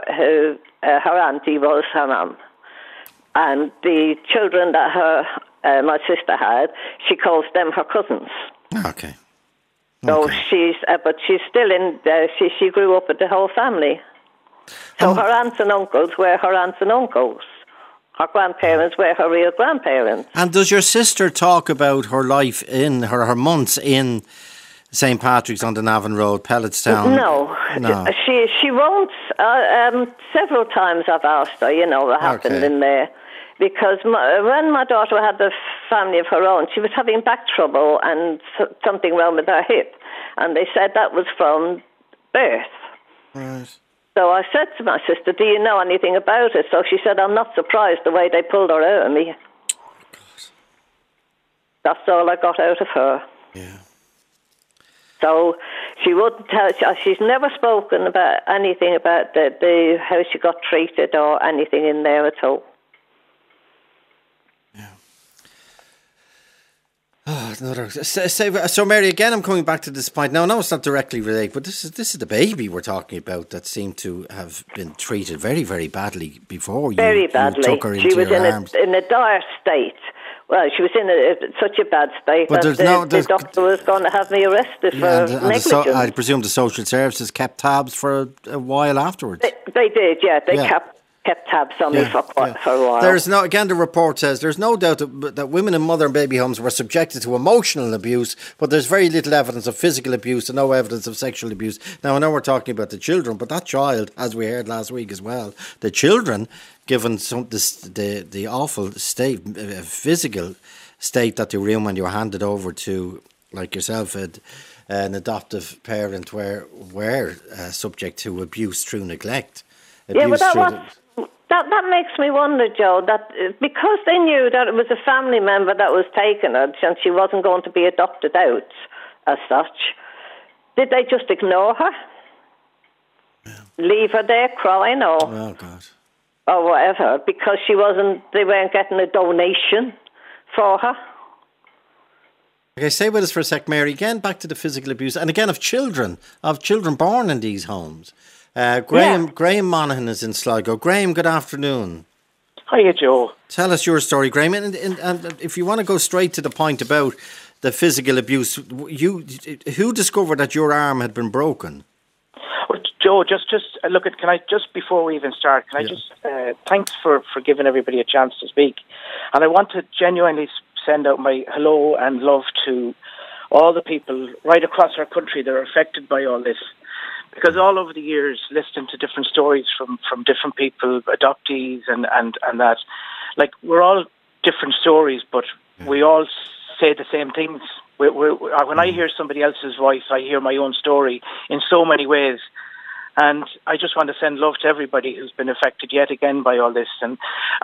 her auntie was, her mum. And the children that my sister had, she calls them her cousins. Okay. So she's still in. She grew up with the whole family. So her aunts and uncles were her aunts and uncles. Her grandparents were her real grandparents. And does your sister talk about her life in her months in St. Patrick's on the Navan Road, Pelletstown? No. She won't. Several times I've asked her, what happened in there. Because when my daughter had the family of her own, she was having back trouble and something wrong with her hip. And they said that was from birth. Right. So I said to my sister, "Do you know anything about it?" So she said, "I'm not surprised the way they pulled her out of me." God. That's all I got out of her. Yeah. So she wouldn't tell. She's never spoken about anything about the how she got treated or anything in there at all. Oh, another. So, Mary, again, I'm coming back to this point. No, it's not directly related, but this is the baby we're talking about that seemed to have been treated very, very badly before you took her into your arms. In a dire state. Well, she was in such a bad state that the doctor was going to have me arrested for negligence. I presume the social services kept tabs for a while afterwards. They did, yeah. They kept tabs on me for a while. The report says there's no doubt that women in mother and baby homes were subjected to emotional abuse, but there's very little evidence of physical abuse and no evidence of sexual abuse. Now, I know we're talking about the children, but that child, as we heard last week as well, the children, given the awful state, physical state that they were in when you were handed over to, like yourself, an adoptive parent, were subject to abuse through neglect. That That makes me wonder, Joe, that because they knew that it was a family member that was taking her and she wasn't going to be adopted out as such, did they just ignore her? Yeah. Leave her there crying or whatever because they weren't getting a donation for her? Okay, stay with us for a sec, Mary. Again, back to the physical abuse, and again of children born in these homes. Graham Monaghan is in Sligo. Graham, good afternoon. Hiya, Joe. Tell us your story, Graham, and if you want to go straight to the point about the physical abuse, who discovered that your arm had been broken? Well, Joe, just look at. Can I just before we even start? Can I just thanks for giving everybody a chance to speak, and I want to genuinely send out my hello and love to all the people right across our country that are affected by all this. Because all over the years, listening to different stories from different people, adoptees and that, like, we're all different stories, but we all say the same things. When I hear somebody else's voice, I hear my own story in so many ways. And I just want to send love to everybody who's been affected yet again by all this. And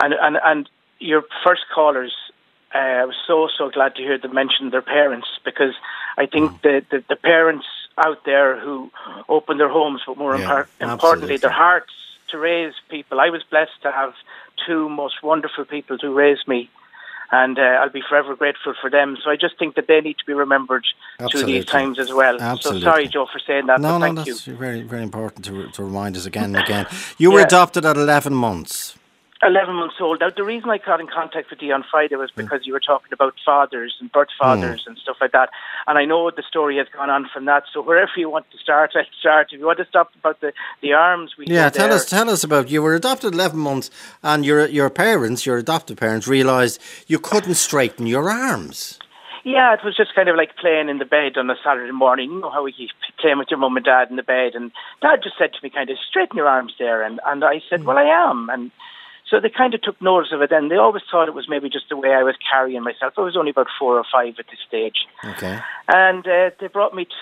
your first callers, I was so glad to hear them mention their parents, because I think the parents out there who open their homes, but more importantly, their hearts to raise people. I was blessed to have two most wonderful people to raise me, and I'll be forever grateful for them. So I just think that they need to be remembered through these times as well. Absolutely. So sorry, Joe, for saying that. No, thank that's you. very, very important to remind us again and again. You were adopted at 11 months. 11 months old. Now, the reason I got in contact with you on Friday was because you were talking about fathers and birth fathers and stuff like that. And I know the story has gone on from that. So wherever you want to start, I'll start. If you want to stop about the arms, tell us about, you were adopted 11 months and your adoptive parents, realised you couldn't straighten your arms. Yeah, it was just kind of like playing in the bed on a Saturday morning. You know how you playing with your mum and dad in the bed, and Dad just said to me, kind of, straighten your arms there. And I said, well, I am. And so they kind of took notice of it, and they always thought it was maybe just the way I was carrying myself. I was only about 4 or 5 at this stage. Okay. And they brought me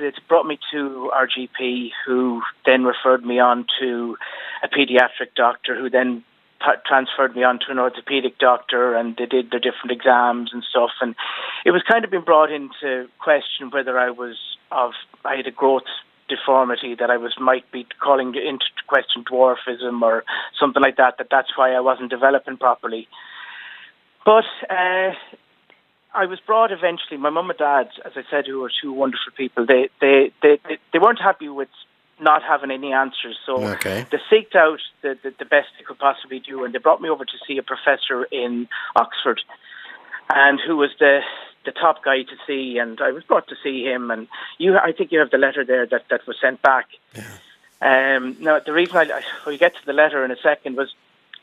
to our GP, who then referred me on to a paediatric doctor, who then transferred me on to an orthopedic doctor, and they did their different exams and stuff. And it was kind of been brought into question whether I had a growth deformity that might be calling into question dwarfism or something like that. That's why I wasn't developing properly. But I was brought eventually. My mum and dad, as I said, who were two wonderful people, they weren't happy with not having any answers, so they seeked out the best they could possibly do, and they brought me over to see a professor in Oxford, and who was the top guy to see, and I was brought to see him, and I think you have the letter there that was sent back. Yeah. Now, the reason we'll get to the letter in a second was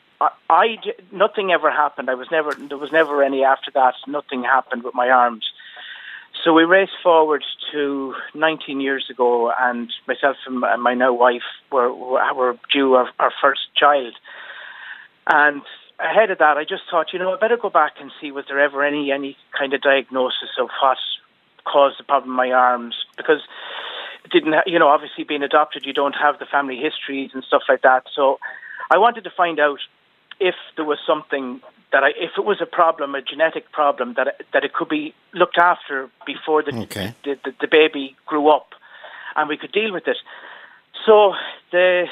nothing ever happened. There was never any after that. Nothing happened with my arms. So we raced forward to 19 years ago, and myself and my now wife were due our first child. And ahead of that, I just thought, I better go back and see was there ever any kind of diagnosis of what caused the problem in my arms, because it didn't. Obviously being adopted, you don't have the family histories and stuff like that. So I wanted to find out if there was something if it was a problem, a genetic problem, that it could be looked after before the baby grew up, and we could deal with it. So the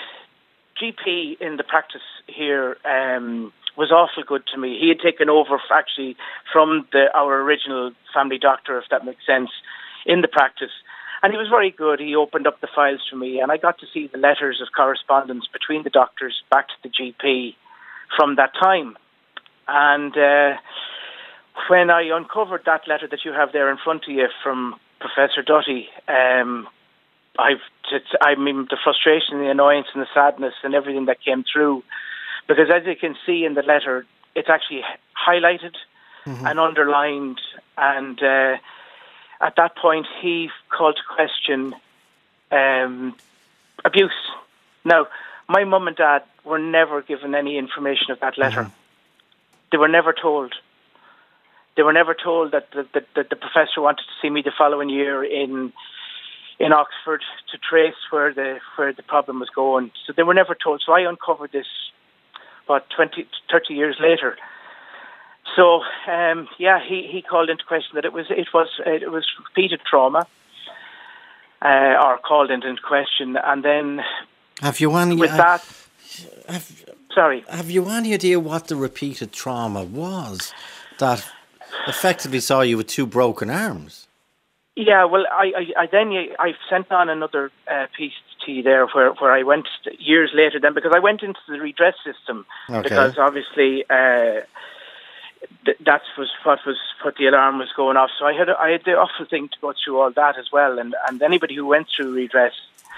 GP in the practice here was awful good to me. He had taken over actually from our original family doctor, if that makes sense, in the practice. And he was very good. He opened up the files for me, and I got to see the letters of correspondence between the doctors back to the GP from that time. And when I uncovered that letter that you have there in front of you from Professor Dutty, the frustration, the annoyance and the sadness and everything that came through, because as you can see in the letter, it's actually highlighted and underlined, and at that point he called to question abuse. Now, my mum and dad were never given any information of that letter. They were never told. They were never told that the professor wanted to see me the following year in Oxford to trace where the problem was going. So they were never told. So I uncovered this, about 30 years later. So, he called into question that it was repeated trauma, or called into question, and then have you any with that? Have you any idea what the repeated trauma was that effectively saw you with two broken arms? Yeah, well, I sent on another piece to you there where I went years later then, because I went into the redress system, because obviously that was what the alarm was going off. So I had the awful thing to go through all that as well, and anybody who went through redress,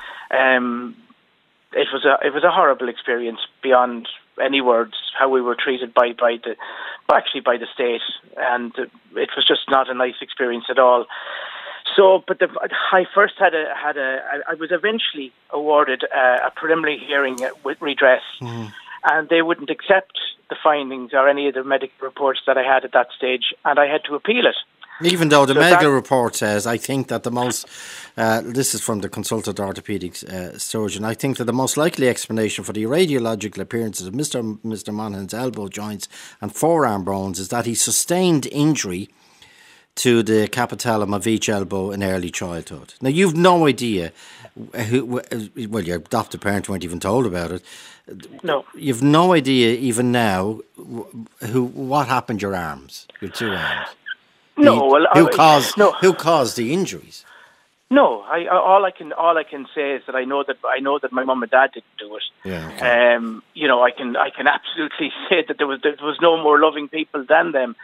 it was a horrible experience beyond any words. How we were treated by the state, and it was just not a nice experience at all. So, but I first I was eventually awarded a preliminary hearing with redress, and they wouldn't accept the findings or any of the medical reports that I had at that stage, and I had to appeal it. Even though the medical report says, I think that the most, this is from the consultant orthopaedic surgeon, I think that the most likely explanation for the radiological appearances of Mr. Monaghan's elbow joints and forearm bones is that he sustained injury to the capitellum of each elbow in early childhood. Now, you've no idea well, your adopted parent weren't even told about it. No. You've no idea even now what happened to your arms, your two arms. No, who caused the injuries? No, all I can say is that I know that my mum and dad didn't do it. Yeah. Okay. I can absolutely say that there was no more loving people than them.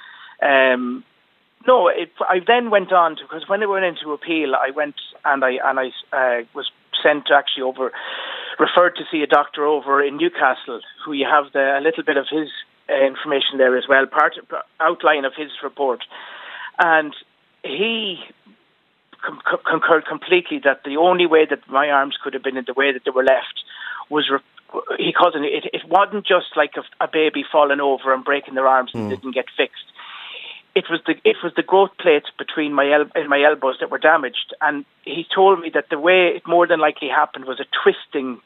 I then went on to, because when I went into appeal, I went and I was sent to referred to see a doctor over in Newcastle, who you have a little bit of his information there as well, outline of his report. And he concurred completely that the only way that my arms could have been in the way that they were left was, he called it, it wasn't just like a baby falling over and breaking their arms and didn't get fixed. It was the growth plates between my elbows that were damaged, and he told me that the way it more than likely happened was a twisting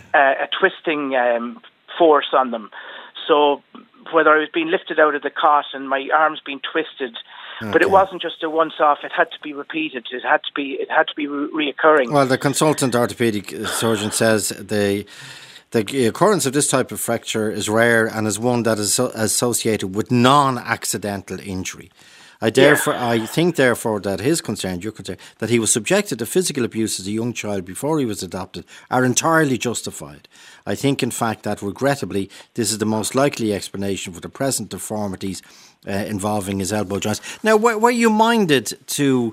force on them. So whether I was being lifted out of the cot and my arms being twisted, but it wasn't just a once-off. It had to be repeated. It had to be reoccurring. Well, the consultant orthopaedic surgeon says the occurrence of this type of fracture is rare and is one that is associated with non-accidental injury. I think, therefore, that his concern, your concern, that he was subjected to physical abuse as a young child before he was adopted, are entirely justified. I think, in fact, that regrettably, this is the most likely explanation for the present deformities involving his elbow joints. Now, were you minded to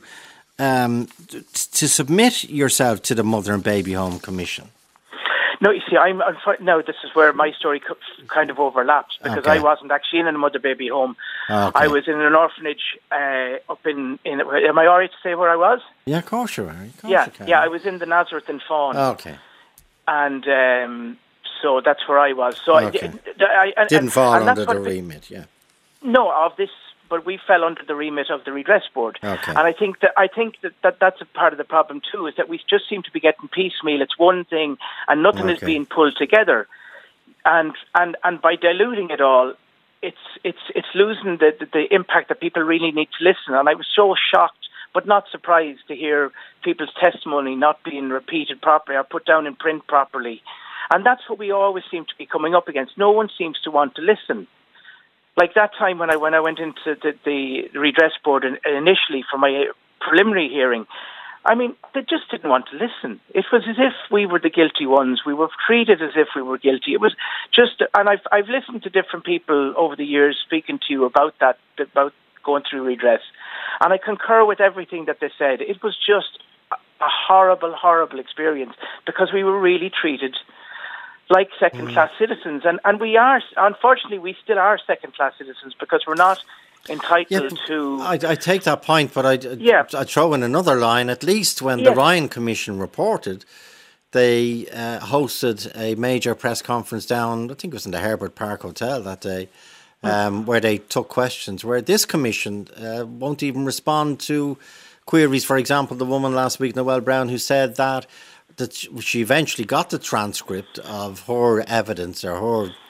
submit yourself to the Mother and Baby Home Commission? No, you see, no, this is where my story kind of overlaps, because I wasn't actually in a mother-baby home. Okay. I was in an orphanage up in. Am I all right to say where I was? Yeah, of course you are. Yeah, I was in the Nazareth in Fawn. Okay. And so that's where I was. So okay. I didn't fall under the remit, yeah. No, of this, but we fell under the remit of the redress board. Okay. And I think that's a part of the problem too, is that we just seem to be getting piecemeal. It's one thing and nothing is being pulled together. And by diluting it all, it's losing the impact that people really need to listen. And I was so shocked but not surprised to hear people's testimony not being repeated properly or put down in print properly. And that's what we always seem to be coming up against. No one seems to want to listen. Like that time when I went into the redress board initially for my preliminary hearing, I mean, they just didn't want to listen. It was as if we were the guilty ones. We were treated as if we were guilty. It was just, and I've listened to different people over the years speaking to you about that, about going through redress, and I concur with everything that they said. It was just a horrible, horrible experience, because we were really treated like second-class citizens. And we are, unfortunately, we still are second-class citizens, because we're not entitled to... I take that point, but I throw in another line. At least when the Ryan Commission reported, they hosted a major press conference down, I think it was in the Herbert Park Hotel that day, where they took questions, where this commission won't even respond to queries. For example, the woman last week, Noelle Brown, who said that she eventually got the transcript of her evidence or her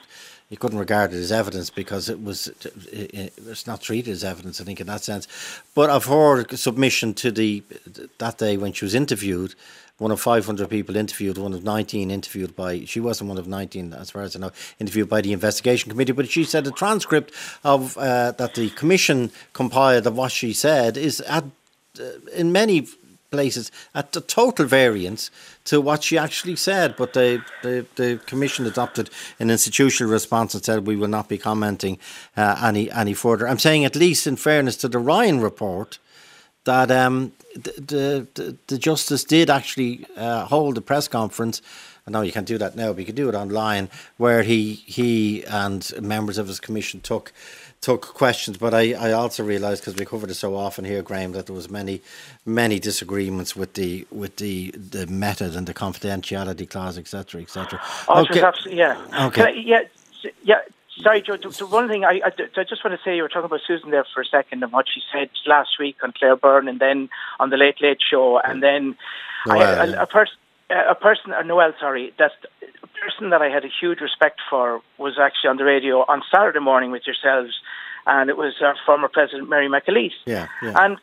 you couldn't regard it as evidence because it's not treated as evidence, I think, in that sense. But of her submission to that day when she was interviewed, one of 500 people interviewed, one of 19 interviewed by, she wasn't one of 19 as far as I know, interviewed by the investigation committee, but she said the transcript of that the commission compiled of what she said is in many places at the total variance to what she actually said. But the commission adopted an institutional response and said we will not be commenting any further. I'm saying, at least in fairness to the Ryan report, that the justice did actually hold a press conference. I know you can't do that now, but you can do it online, where he and members of his commission took questions. But I also realised, because we covered it so often here, Graham, that there was many disagreements with the method and the confidentiality clause, etc., etc. Okay. Yeah. Okay. Yeah. Sorry, Joe. The one thing I just want to say, you were talking about Susan there for a second and what she said last week on Claire Byrne, and then on the Late Late Show, and then a person, Noel. Sorry, that's a person that I had a huge respect for was actually on the radio on Saturday morning with yourselves, and it was our former President Mary McAleese. Yeah. And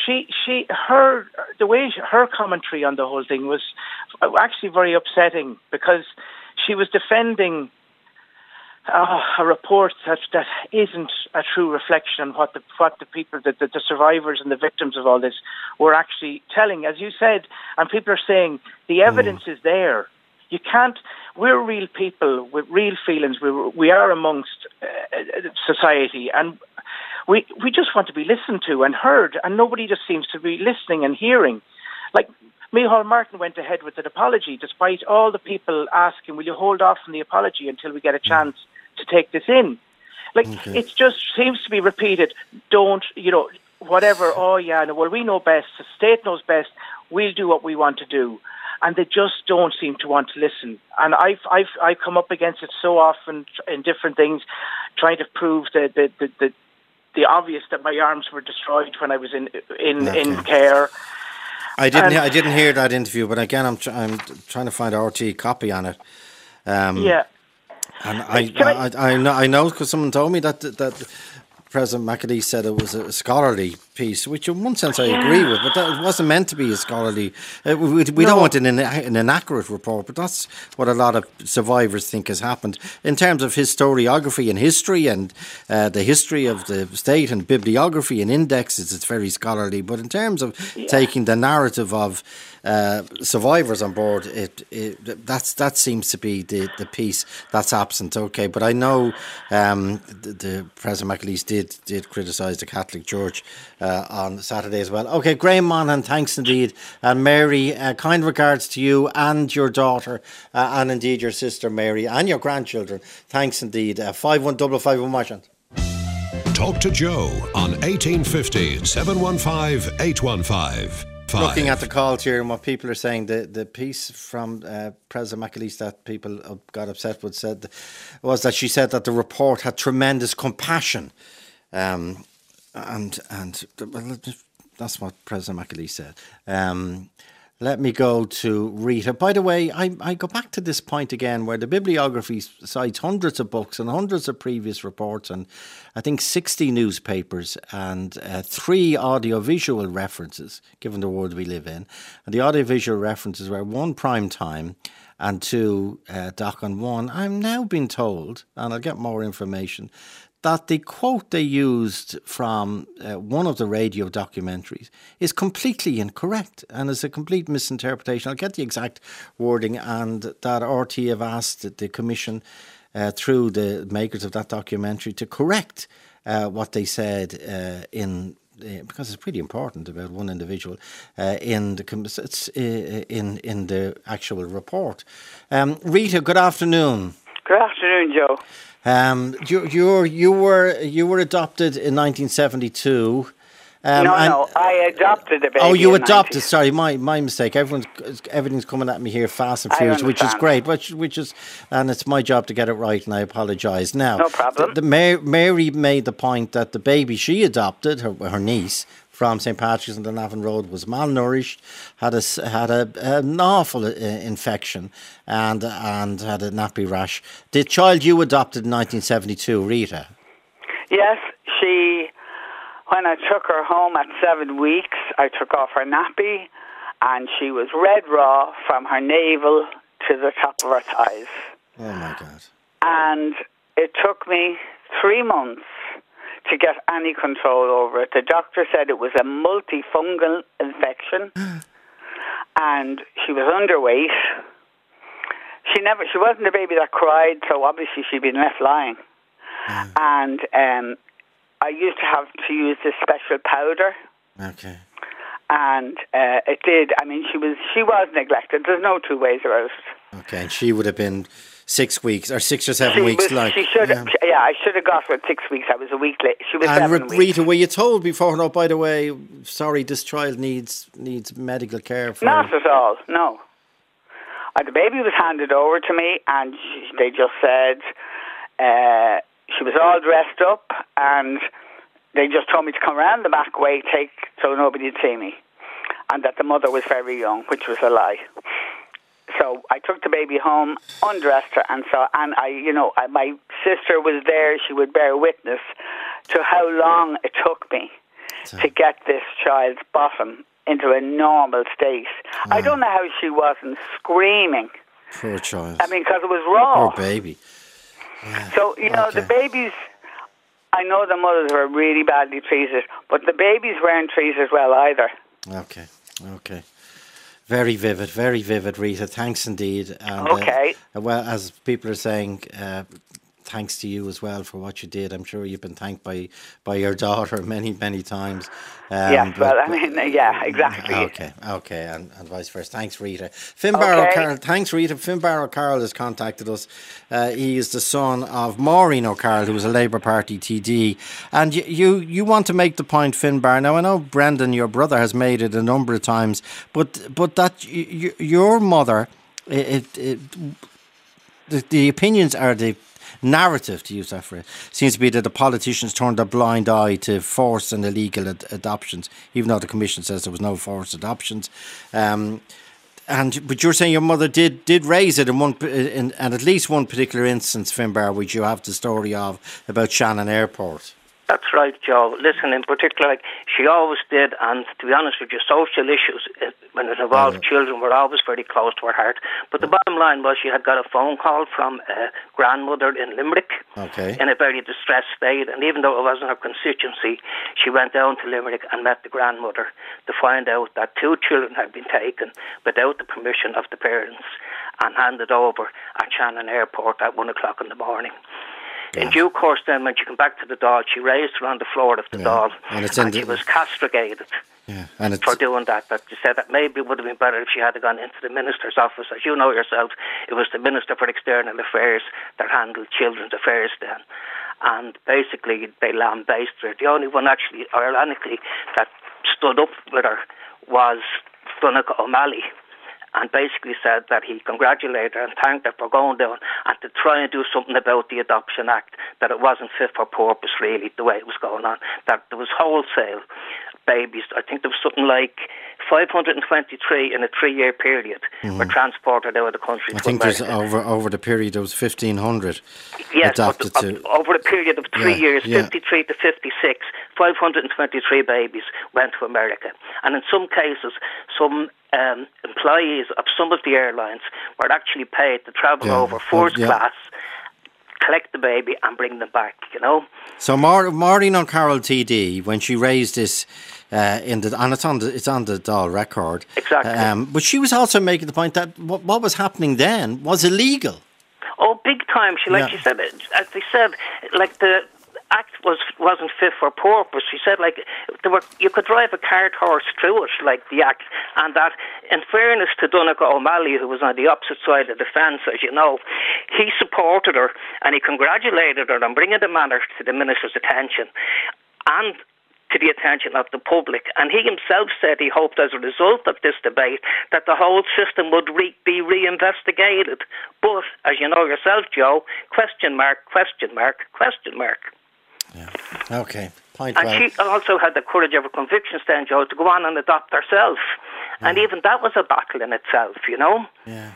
the way her commentary on the whole thing was actually very upsetting, because she was defending a report that isn't a true reflection on what the people, the survivors and the victims of all this were actually telling. As you said, and people are saying, the evidence is there. You can't. We're real people with real feelings. We are amongst society, and we just want to be listened to and heard. And nobody just seems to be listening and hearing. Like Micheál Martin went ahead with an apology, despite all the people asking, "Will you hold off on the apology until we get a chance to take this in?" It just seems to be repeated. Don't, whatever. Oh yeah, no, well, we know best. The state knows best. We'll do what we want to do. And they just don't seem to want to listen. And I've come up against it so often in different things, trying to prove the obvious, that my arms were destroyed when I was in care. I didn't hear that interview, but again, I'm trying to find a RT copy on it. Yeah. And I know because someone told me that President McAleese said it was a scholarly piece, which in one sense I agree with, but it wasn't meant to be a scholarly. We don't want an inaccurate report, but that's what a lot of survivors think has happened. In terms of historiography and history and the history of the state and bibliography and indexes, it's very scholarly. But in terms of taking the narrative of survivors on board, that seems to be the piece that's absent. Okay, but I know the President McAleese did criticise the Catholic Church on Saturday as well. Okay, Graham Monaghan, thanks indeed. And Mary, kind regards to you and your daughter, and indeed your sister Mary, and your grandchildren. Thanks indeed. 51551 Washington. Talk to Joe on 1850 715 815. Looking at the calls here and what people are saying, the piece from President McAleese that people got upset with was that she said that the report had tremendous compassion, and that's what President McAleese said. Let me go to Rita. By the way, I go back to this point again where the bibliography cites hundreds of books and hundreds of previous reports and I think 60 newspapers and 3 audiovisual references, given the world we live in. And the audiovisual references were 1 prime time and 2 Doc on 1. I'm now being told, and I'll get more information, that the quote they used from one of the radio documentaries is completely incorrect and is a complete misinterpretation. I'll get the exact wording, and that RT have asked the Commission through the makers of that documentary to correct what they said because it's pretty important about one individual in the actual report. Rita, good afternoon. Good afternoon, Joe. You were adopted in 1972. I adopted a baby. Oh, you adopted. Sorry, my mistake. Everything's coming at me here fast and furious, which is great. And it's my job to get it right, and I apologise. Now, no problem. Mary made the point that the baby she adopted, her niece, from St. Patrick's on the Navan Road was malnourished, had an awful infection, and had a nappy rash. The child you adopted in 1972, Rita. Yes, when I took her home at 7 weeks, I took off her nappy, and she was red raw from her navel to the top of her thighs. Oh my God. And it took me 3 months to get any control over it. The doctor said it was a multifungal infection, and she was underweight. She wasn't a baby that cried, so obviously she'd been left lying. And I used to have to use this special powder. Okay. And it did. I mean, she was neglected. There's no two ways about it. Okay, and she would have been 6 weeks or 6 or 7 weeks. She should. Yeah, I should have got her at 6 weeks. I was a week late. She was 7 weeks. Rita, were you told before? No, by the way, sorry, this child needs medical care. Not at all. No. The baby was handed over to me, and they just said she was all dressed up, and they just told me to come around the back way, so nobody'd see me, and that the mother was very young, which was a lie. So I took the baby home, undressed her, and my sister was there. She would bear witness to how long it took me to get this child's bottom into a normal state. I don't know how she wasn't screaming. Poor child. I mean, because it was raw. Poor baby. Yeah. So, the babies, I know the mothers were really badly treated, but the babies weren't treated well either. Okay. Very vivid, Rita. Thanks indeed. And, okay. Well, as people are saying, thanks to you as well for what you did. I'm sure you've been thanked by your daughter many, many times. Exactly. Okay, and vice versa. Thanks, Rita. Finbarrow Carroll. Thanks, Rita. Finbarrow Carroll has contacted us. He is the son of Maureen O'Carroll, who was a Labour Party TD. And you want to make the point, Finbarrow. Now, I know Brendan, your brother, has made it a number of times, but that your mother, the opinions are the narrative, to use that phrase, seems to be that the politicians turned a blind eye to forced and illegal adoptions, even though the Commission says there was no forced adoptions. But you're saying your mother did raise it in at least one particular instance, Finbar, which you have the story of about Shannon Airport. That's right, Joe. Listen, in particular, she always did, and to be honest with you, social issues, when it involved children, were always very close to her heart. But the bottom line was she had got a phone call from a grandmother in Limerick in a very distressed state, and even though it wasn't her constituency, she went down to Limerick and met the grandmother to find out that 2 children had been taken without the permission of the parents and handed over at Shannon Airport at 1 o'clock in the morning. In due course then, when she came back to the doll, she raised her on the floor of the doll, and she was castigated for doing that. But she said that maybe it would have been better if she had gone into the Minister's office. As you know yourself, it was the Minister for External Affairs that handled children's affairs then. And basically, they lambasted her. The only one actually, ironically, that stood up with her was Donegal O'Malley, and basically said that he congratulated her and thanked her for going down and to try and do something about the Adoption Act, that it wasn't fit for purpose really, the way it was going on, that there was wholesale babies. I think there was something like 523 in a 3-year period were transported out of the country. I think there's over the period there was 1,500 adopted over a period of 3 years, 53 to 56, 523 babies went to America. And in some cases, some employees of some of the airlines were actually paid to travel over first class, collect the baby and bring them back, So Maureen O'Carroll TD, when she raised this and it's on the Dáil record. Exactly. But she was also making the point that what was happening then was illegal. Oh, big time. She said, as they said, the Act wasn't fit for purpose. She said, you could drive a cart horse through it, the Act, and that, in fairness to Donegal O'Malley, who was on the opposite side of the fence, as you know, he supported her and he congratulated her on bringing the matter to the Minister's attention and to the attention of the public. And he himself said he hoped, as a result of this debate, that the whole system would be reinvestigated. But, as you know yourself, Joe, question mark, question mark, question mark. Yeah. Okay. Point and well. she also had the courage of her convictions then, Joe, to go on and adopt herself. And even that was a battle in itself, you know? Yeah.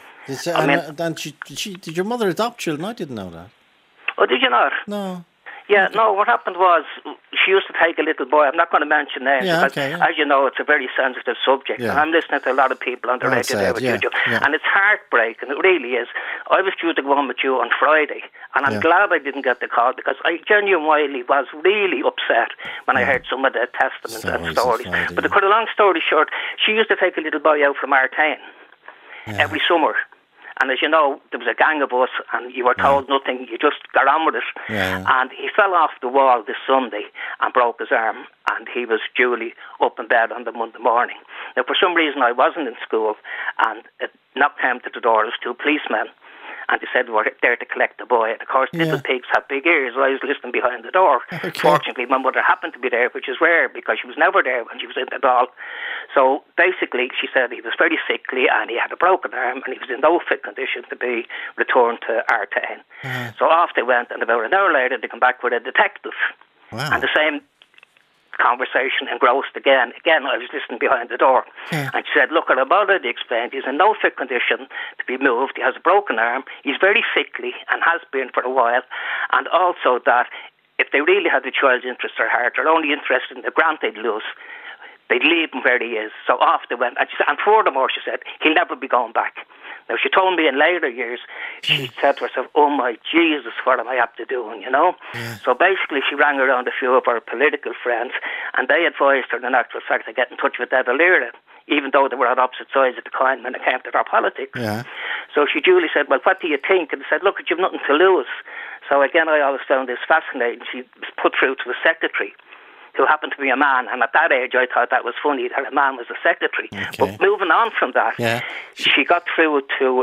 Did your mother adopt children? I didn't know that. Oh, did you not? No. Yeah, no, what happened was she used to take a little boy. I'm not going to mention names because, as you know, it's a very sensitive subject. Yeah. And I'm listening to a lot of people on the radio there with you, Joe. And it's heartbreaking. It really is. I was due to go on with you on Friday, and I'm glad I didn't get the call because I genuinely was really upset when I heard some of the testaments and stories. But to cut a long story short, she used to take a little boy out from Artane every summer. And as you know, there was a gang of us, and you were told nothing. You just got on with it. And he fell off the wall this Sunday and broke his arm, and he was duly up in bed on the Monday morning. Now, for some reason, I wasn't in school, and it knocked came to the door. There was two policemen, and they said, we're there to collect the boy. And of course, little pigs have big ears. I was listening behind the door. Fortunately, my mother happened to be there, which is rare because she was never there when she was in the doll. So basically, she said he was very sickly and he had a broken arm and he was in no fit condition to be returned to Artane. So off they went, and about an hour later, they come back with a detective. And the same conversation engrossed again. Again, I was listening behind the door. And she said, look, I've already explained, he's in no fit condition to be moved. He has a broken arm. He's very sickly and has been for a while. And also that if they really had the child's interest at heart, they're only interested in the grant they'd lose, they'd leave him where he is. So off they went. And furthermore, she said, he'll never be going back. Now, she told me in later years, she said to herself, oh my Jesus, what am I up to doing, you know? So basically, she rang around a few of her political friends, and they advised her, in actual fact, to get in touch with Ed O'Leary, even though they were on opposite sides of the coin when it came to their politics. So she duly said, well, what do you think? And they said, look, you've nothing to lose. So again, I always found this fascinating. She was put through to a secretary who happened to be a man, and at that age I thought that was funny that a man was a secretary. But moving on from that, she got through to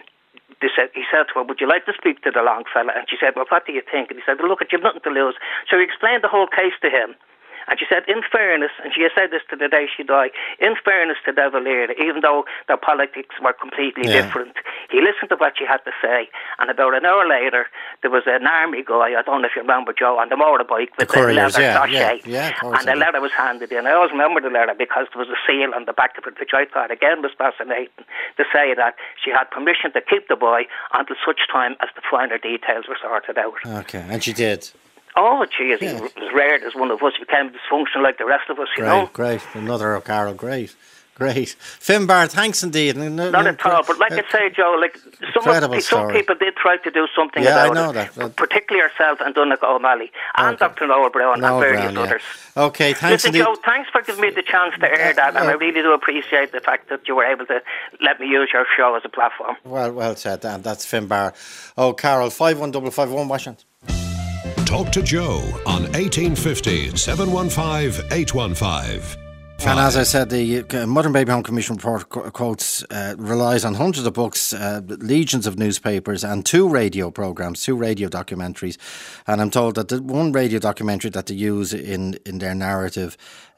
he said to her, would you like to speak to the long fella? And she said, well, what do you think? And he said, well, look, you've nothing to lose. So he explained the whole case to him. And she said, in fairness, and she has said this to the day she died, in fairness to De Valera, even though their politics were completely different, he listened to what she had to say. And about an hour later, there was an army guy, I don't know if you remember, Joe, on the motorbike with the leather sachet. And the letter was handed in. I always remember the letter because there was a seal on the back of it, which I thought, again, was fascinating, to say that she had permission to keep the boy until such time as the finer details were sorted out. Okay, and she did. Oh, geez, he was reared as one of us. He became dysfunctional like the rest of us, you know. Great. Another O'Carroll, great. Finbar, thanks indeed. Not at all, but like I say, Joe, like some people did try to do something about I know it. That. Particularly yourself and Donegal O'Malley and Dr. Noel Brown and various others. Okay, thanks indeed. Joe, thanks for giving me the chance to air that, and I really do appreciate the fact that you were able to let me use your show as a platform. Well said, Dan. That's Finbar O'Carroll, 51551 Washington. Talk to Joe on 1850 715 815. And as I said, the Mother and Baby Home Commission report quotes relies on hundreds of books, legions of newspapers and 2 radio programmes, 2 radio documentaries. And I'm told that the one radio documentary that they use in their narrative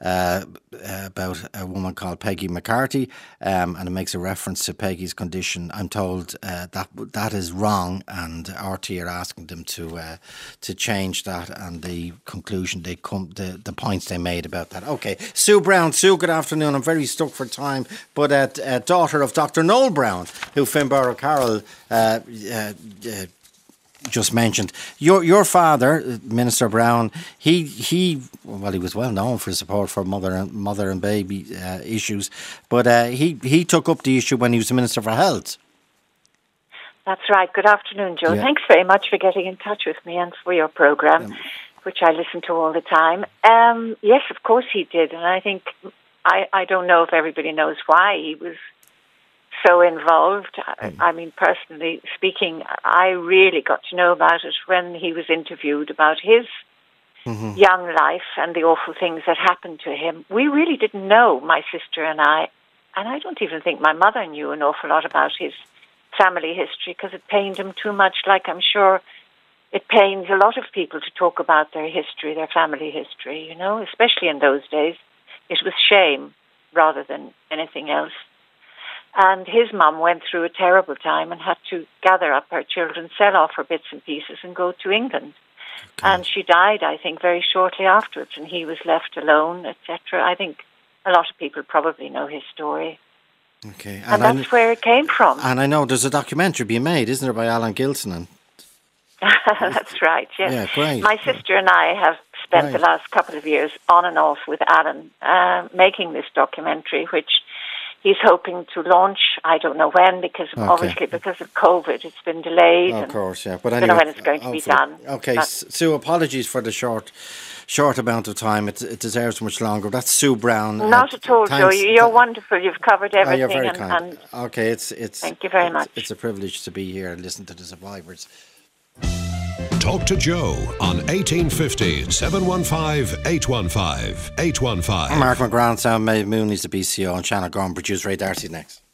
about a woman called Peggy McCarthy, and it makes a reference to Peggy's condition, I'm told that is wrong, and RT are asking them to change that, and the conclusion the points they made about that. Okay, Sue Brown. Sue, good afternoon. I'm very stuck for time, but daughter of Dr. Noel Brown, who Finbar O'Carroll just mentioned. Your father, Minister Brown, he was well known for his support for mother and baby issues, but he took up the issue when he was the Minister for Health. That's right. Good afternoon, Joe. Thanks very much for getting in touch with me and for your programme, which I listen to all the time. Yes, of course he did, and I think I don't know if everybody knows why he was so involved. I mean, personally speaking, I really got to know about it when he was interviewed about his young life and the awful things that happened to him. We really didn't know, my sister and I don't even think my mother knew an awful lot about his family history because it pained him too much, like I'm sure it pains a lot of people to talk about their history, their family history, you know, especially in those days. It was shame rather than anything else. And his mum went through a terrible time and had to gather up her children, sell off her bits and pieces and go to England. And she died, I think, very shortly afterwards, and he was left alone, etc. I think a lot of people probably know his story. Okay. And that's where it came from. And I know there's a documentary being made, isn't there, by Alan Gilson? That's right, yes. Yeah, great. My sister and I have spent the last couple of years on and off with Alan making this documentary, which he's hoping to launch, I don't know when, because obviously because of COVID, it's been delayed. Of course, yeah. But I anyway, don't know when it's going to be done. Okay, Sue, apologies for the short amount of time. It deserves much longer. That's Sue Brown. Not at all, Joe. You're wonderful. You've covered everything. You're very kind. Okay, it's thank you very much. It's a privilege to be here and listen to the survivors. Talk to Joe on 1850 715 815 815. Mark McGrath, Sam Mooney's the BCO, and Shannon Gorham, producer Ray Darcy next.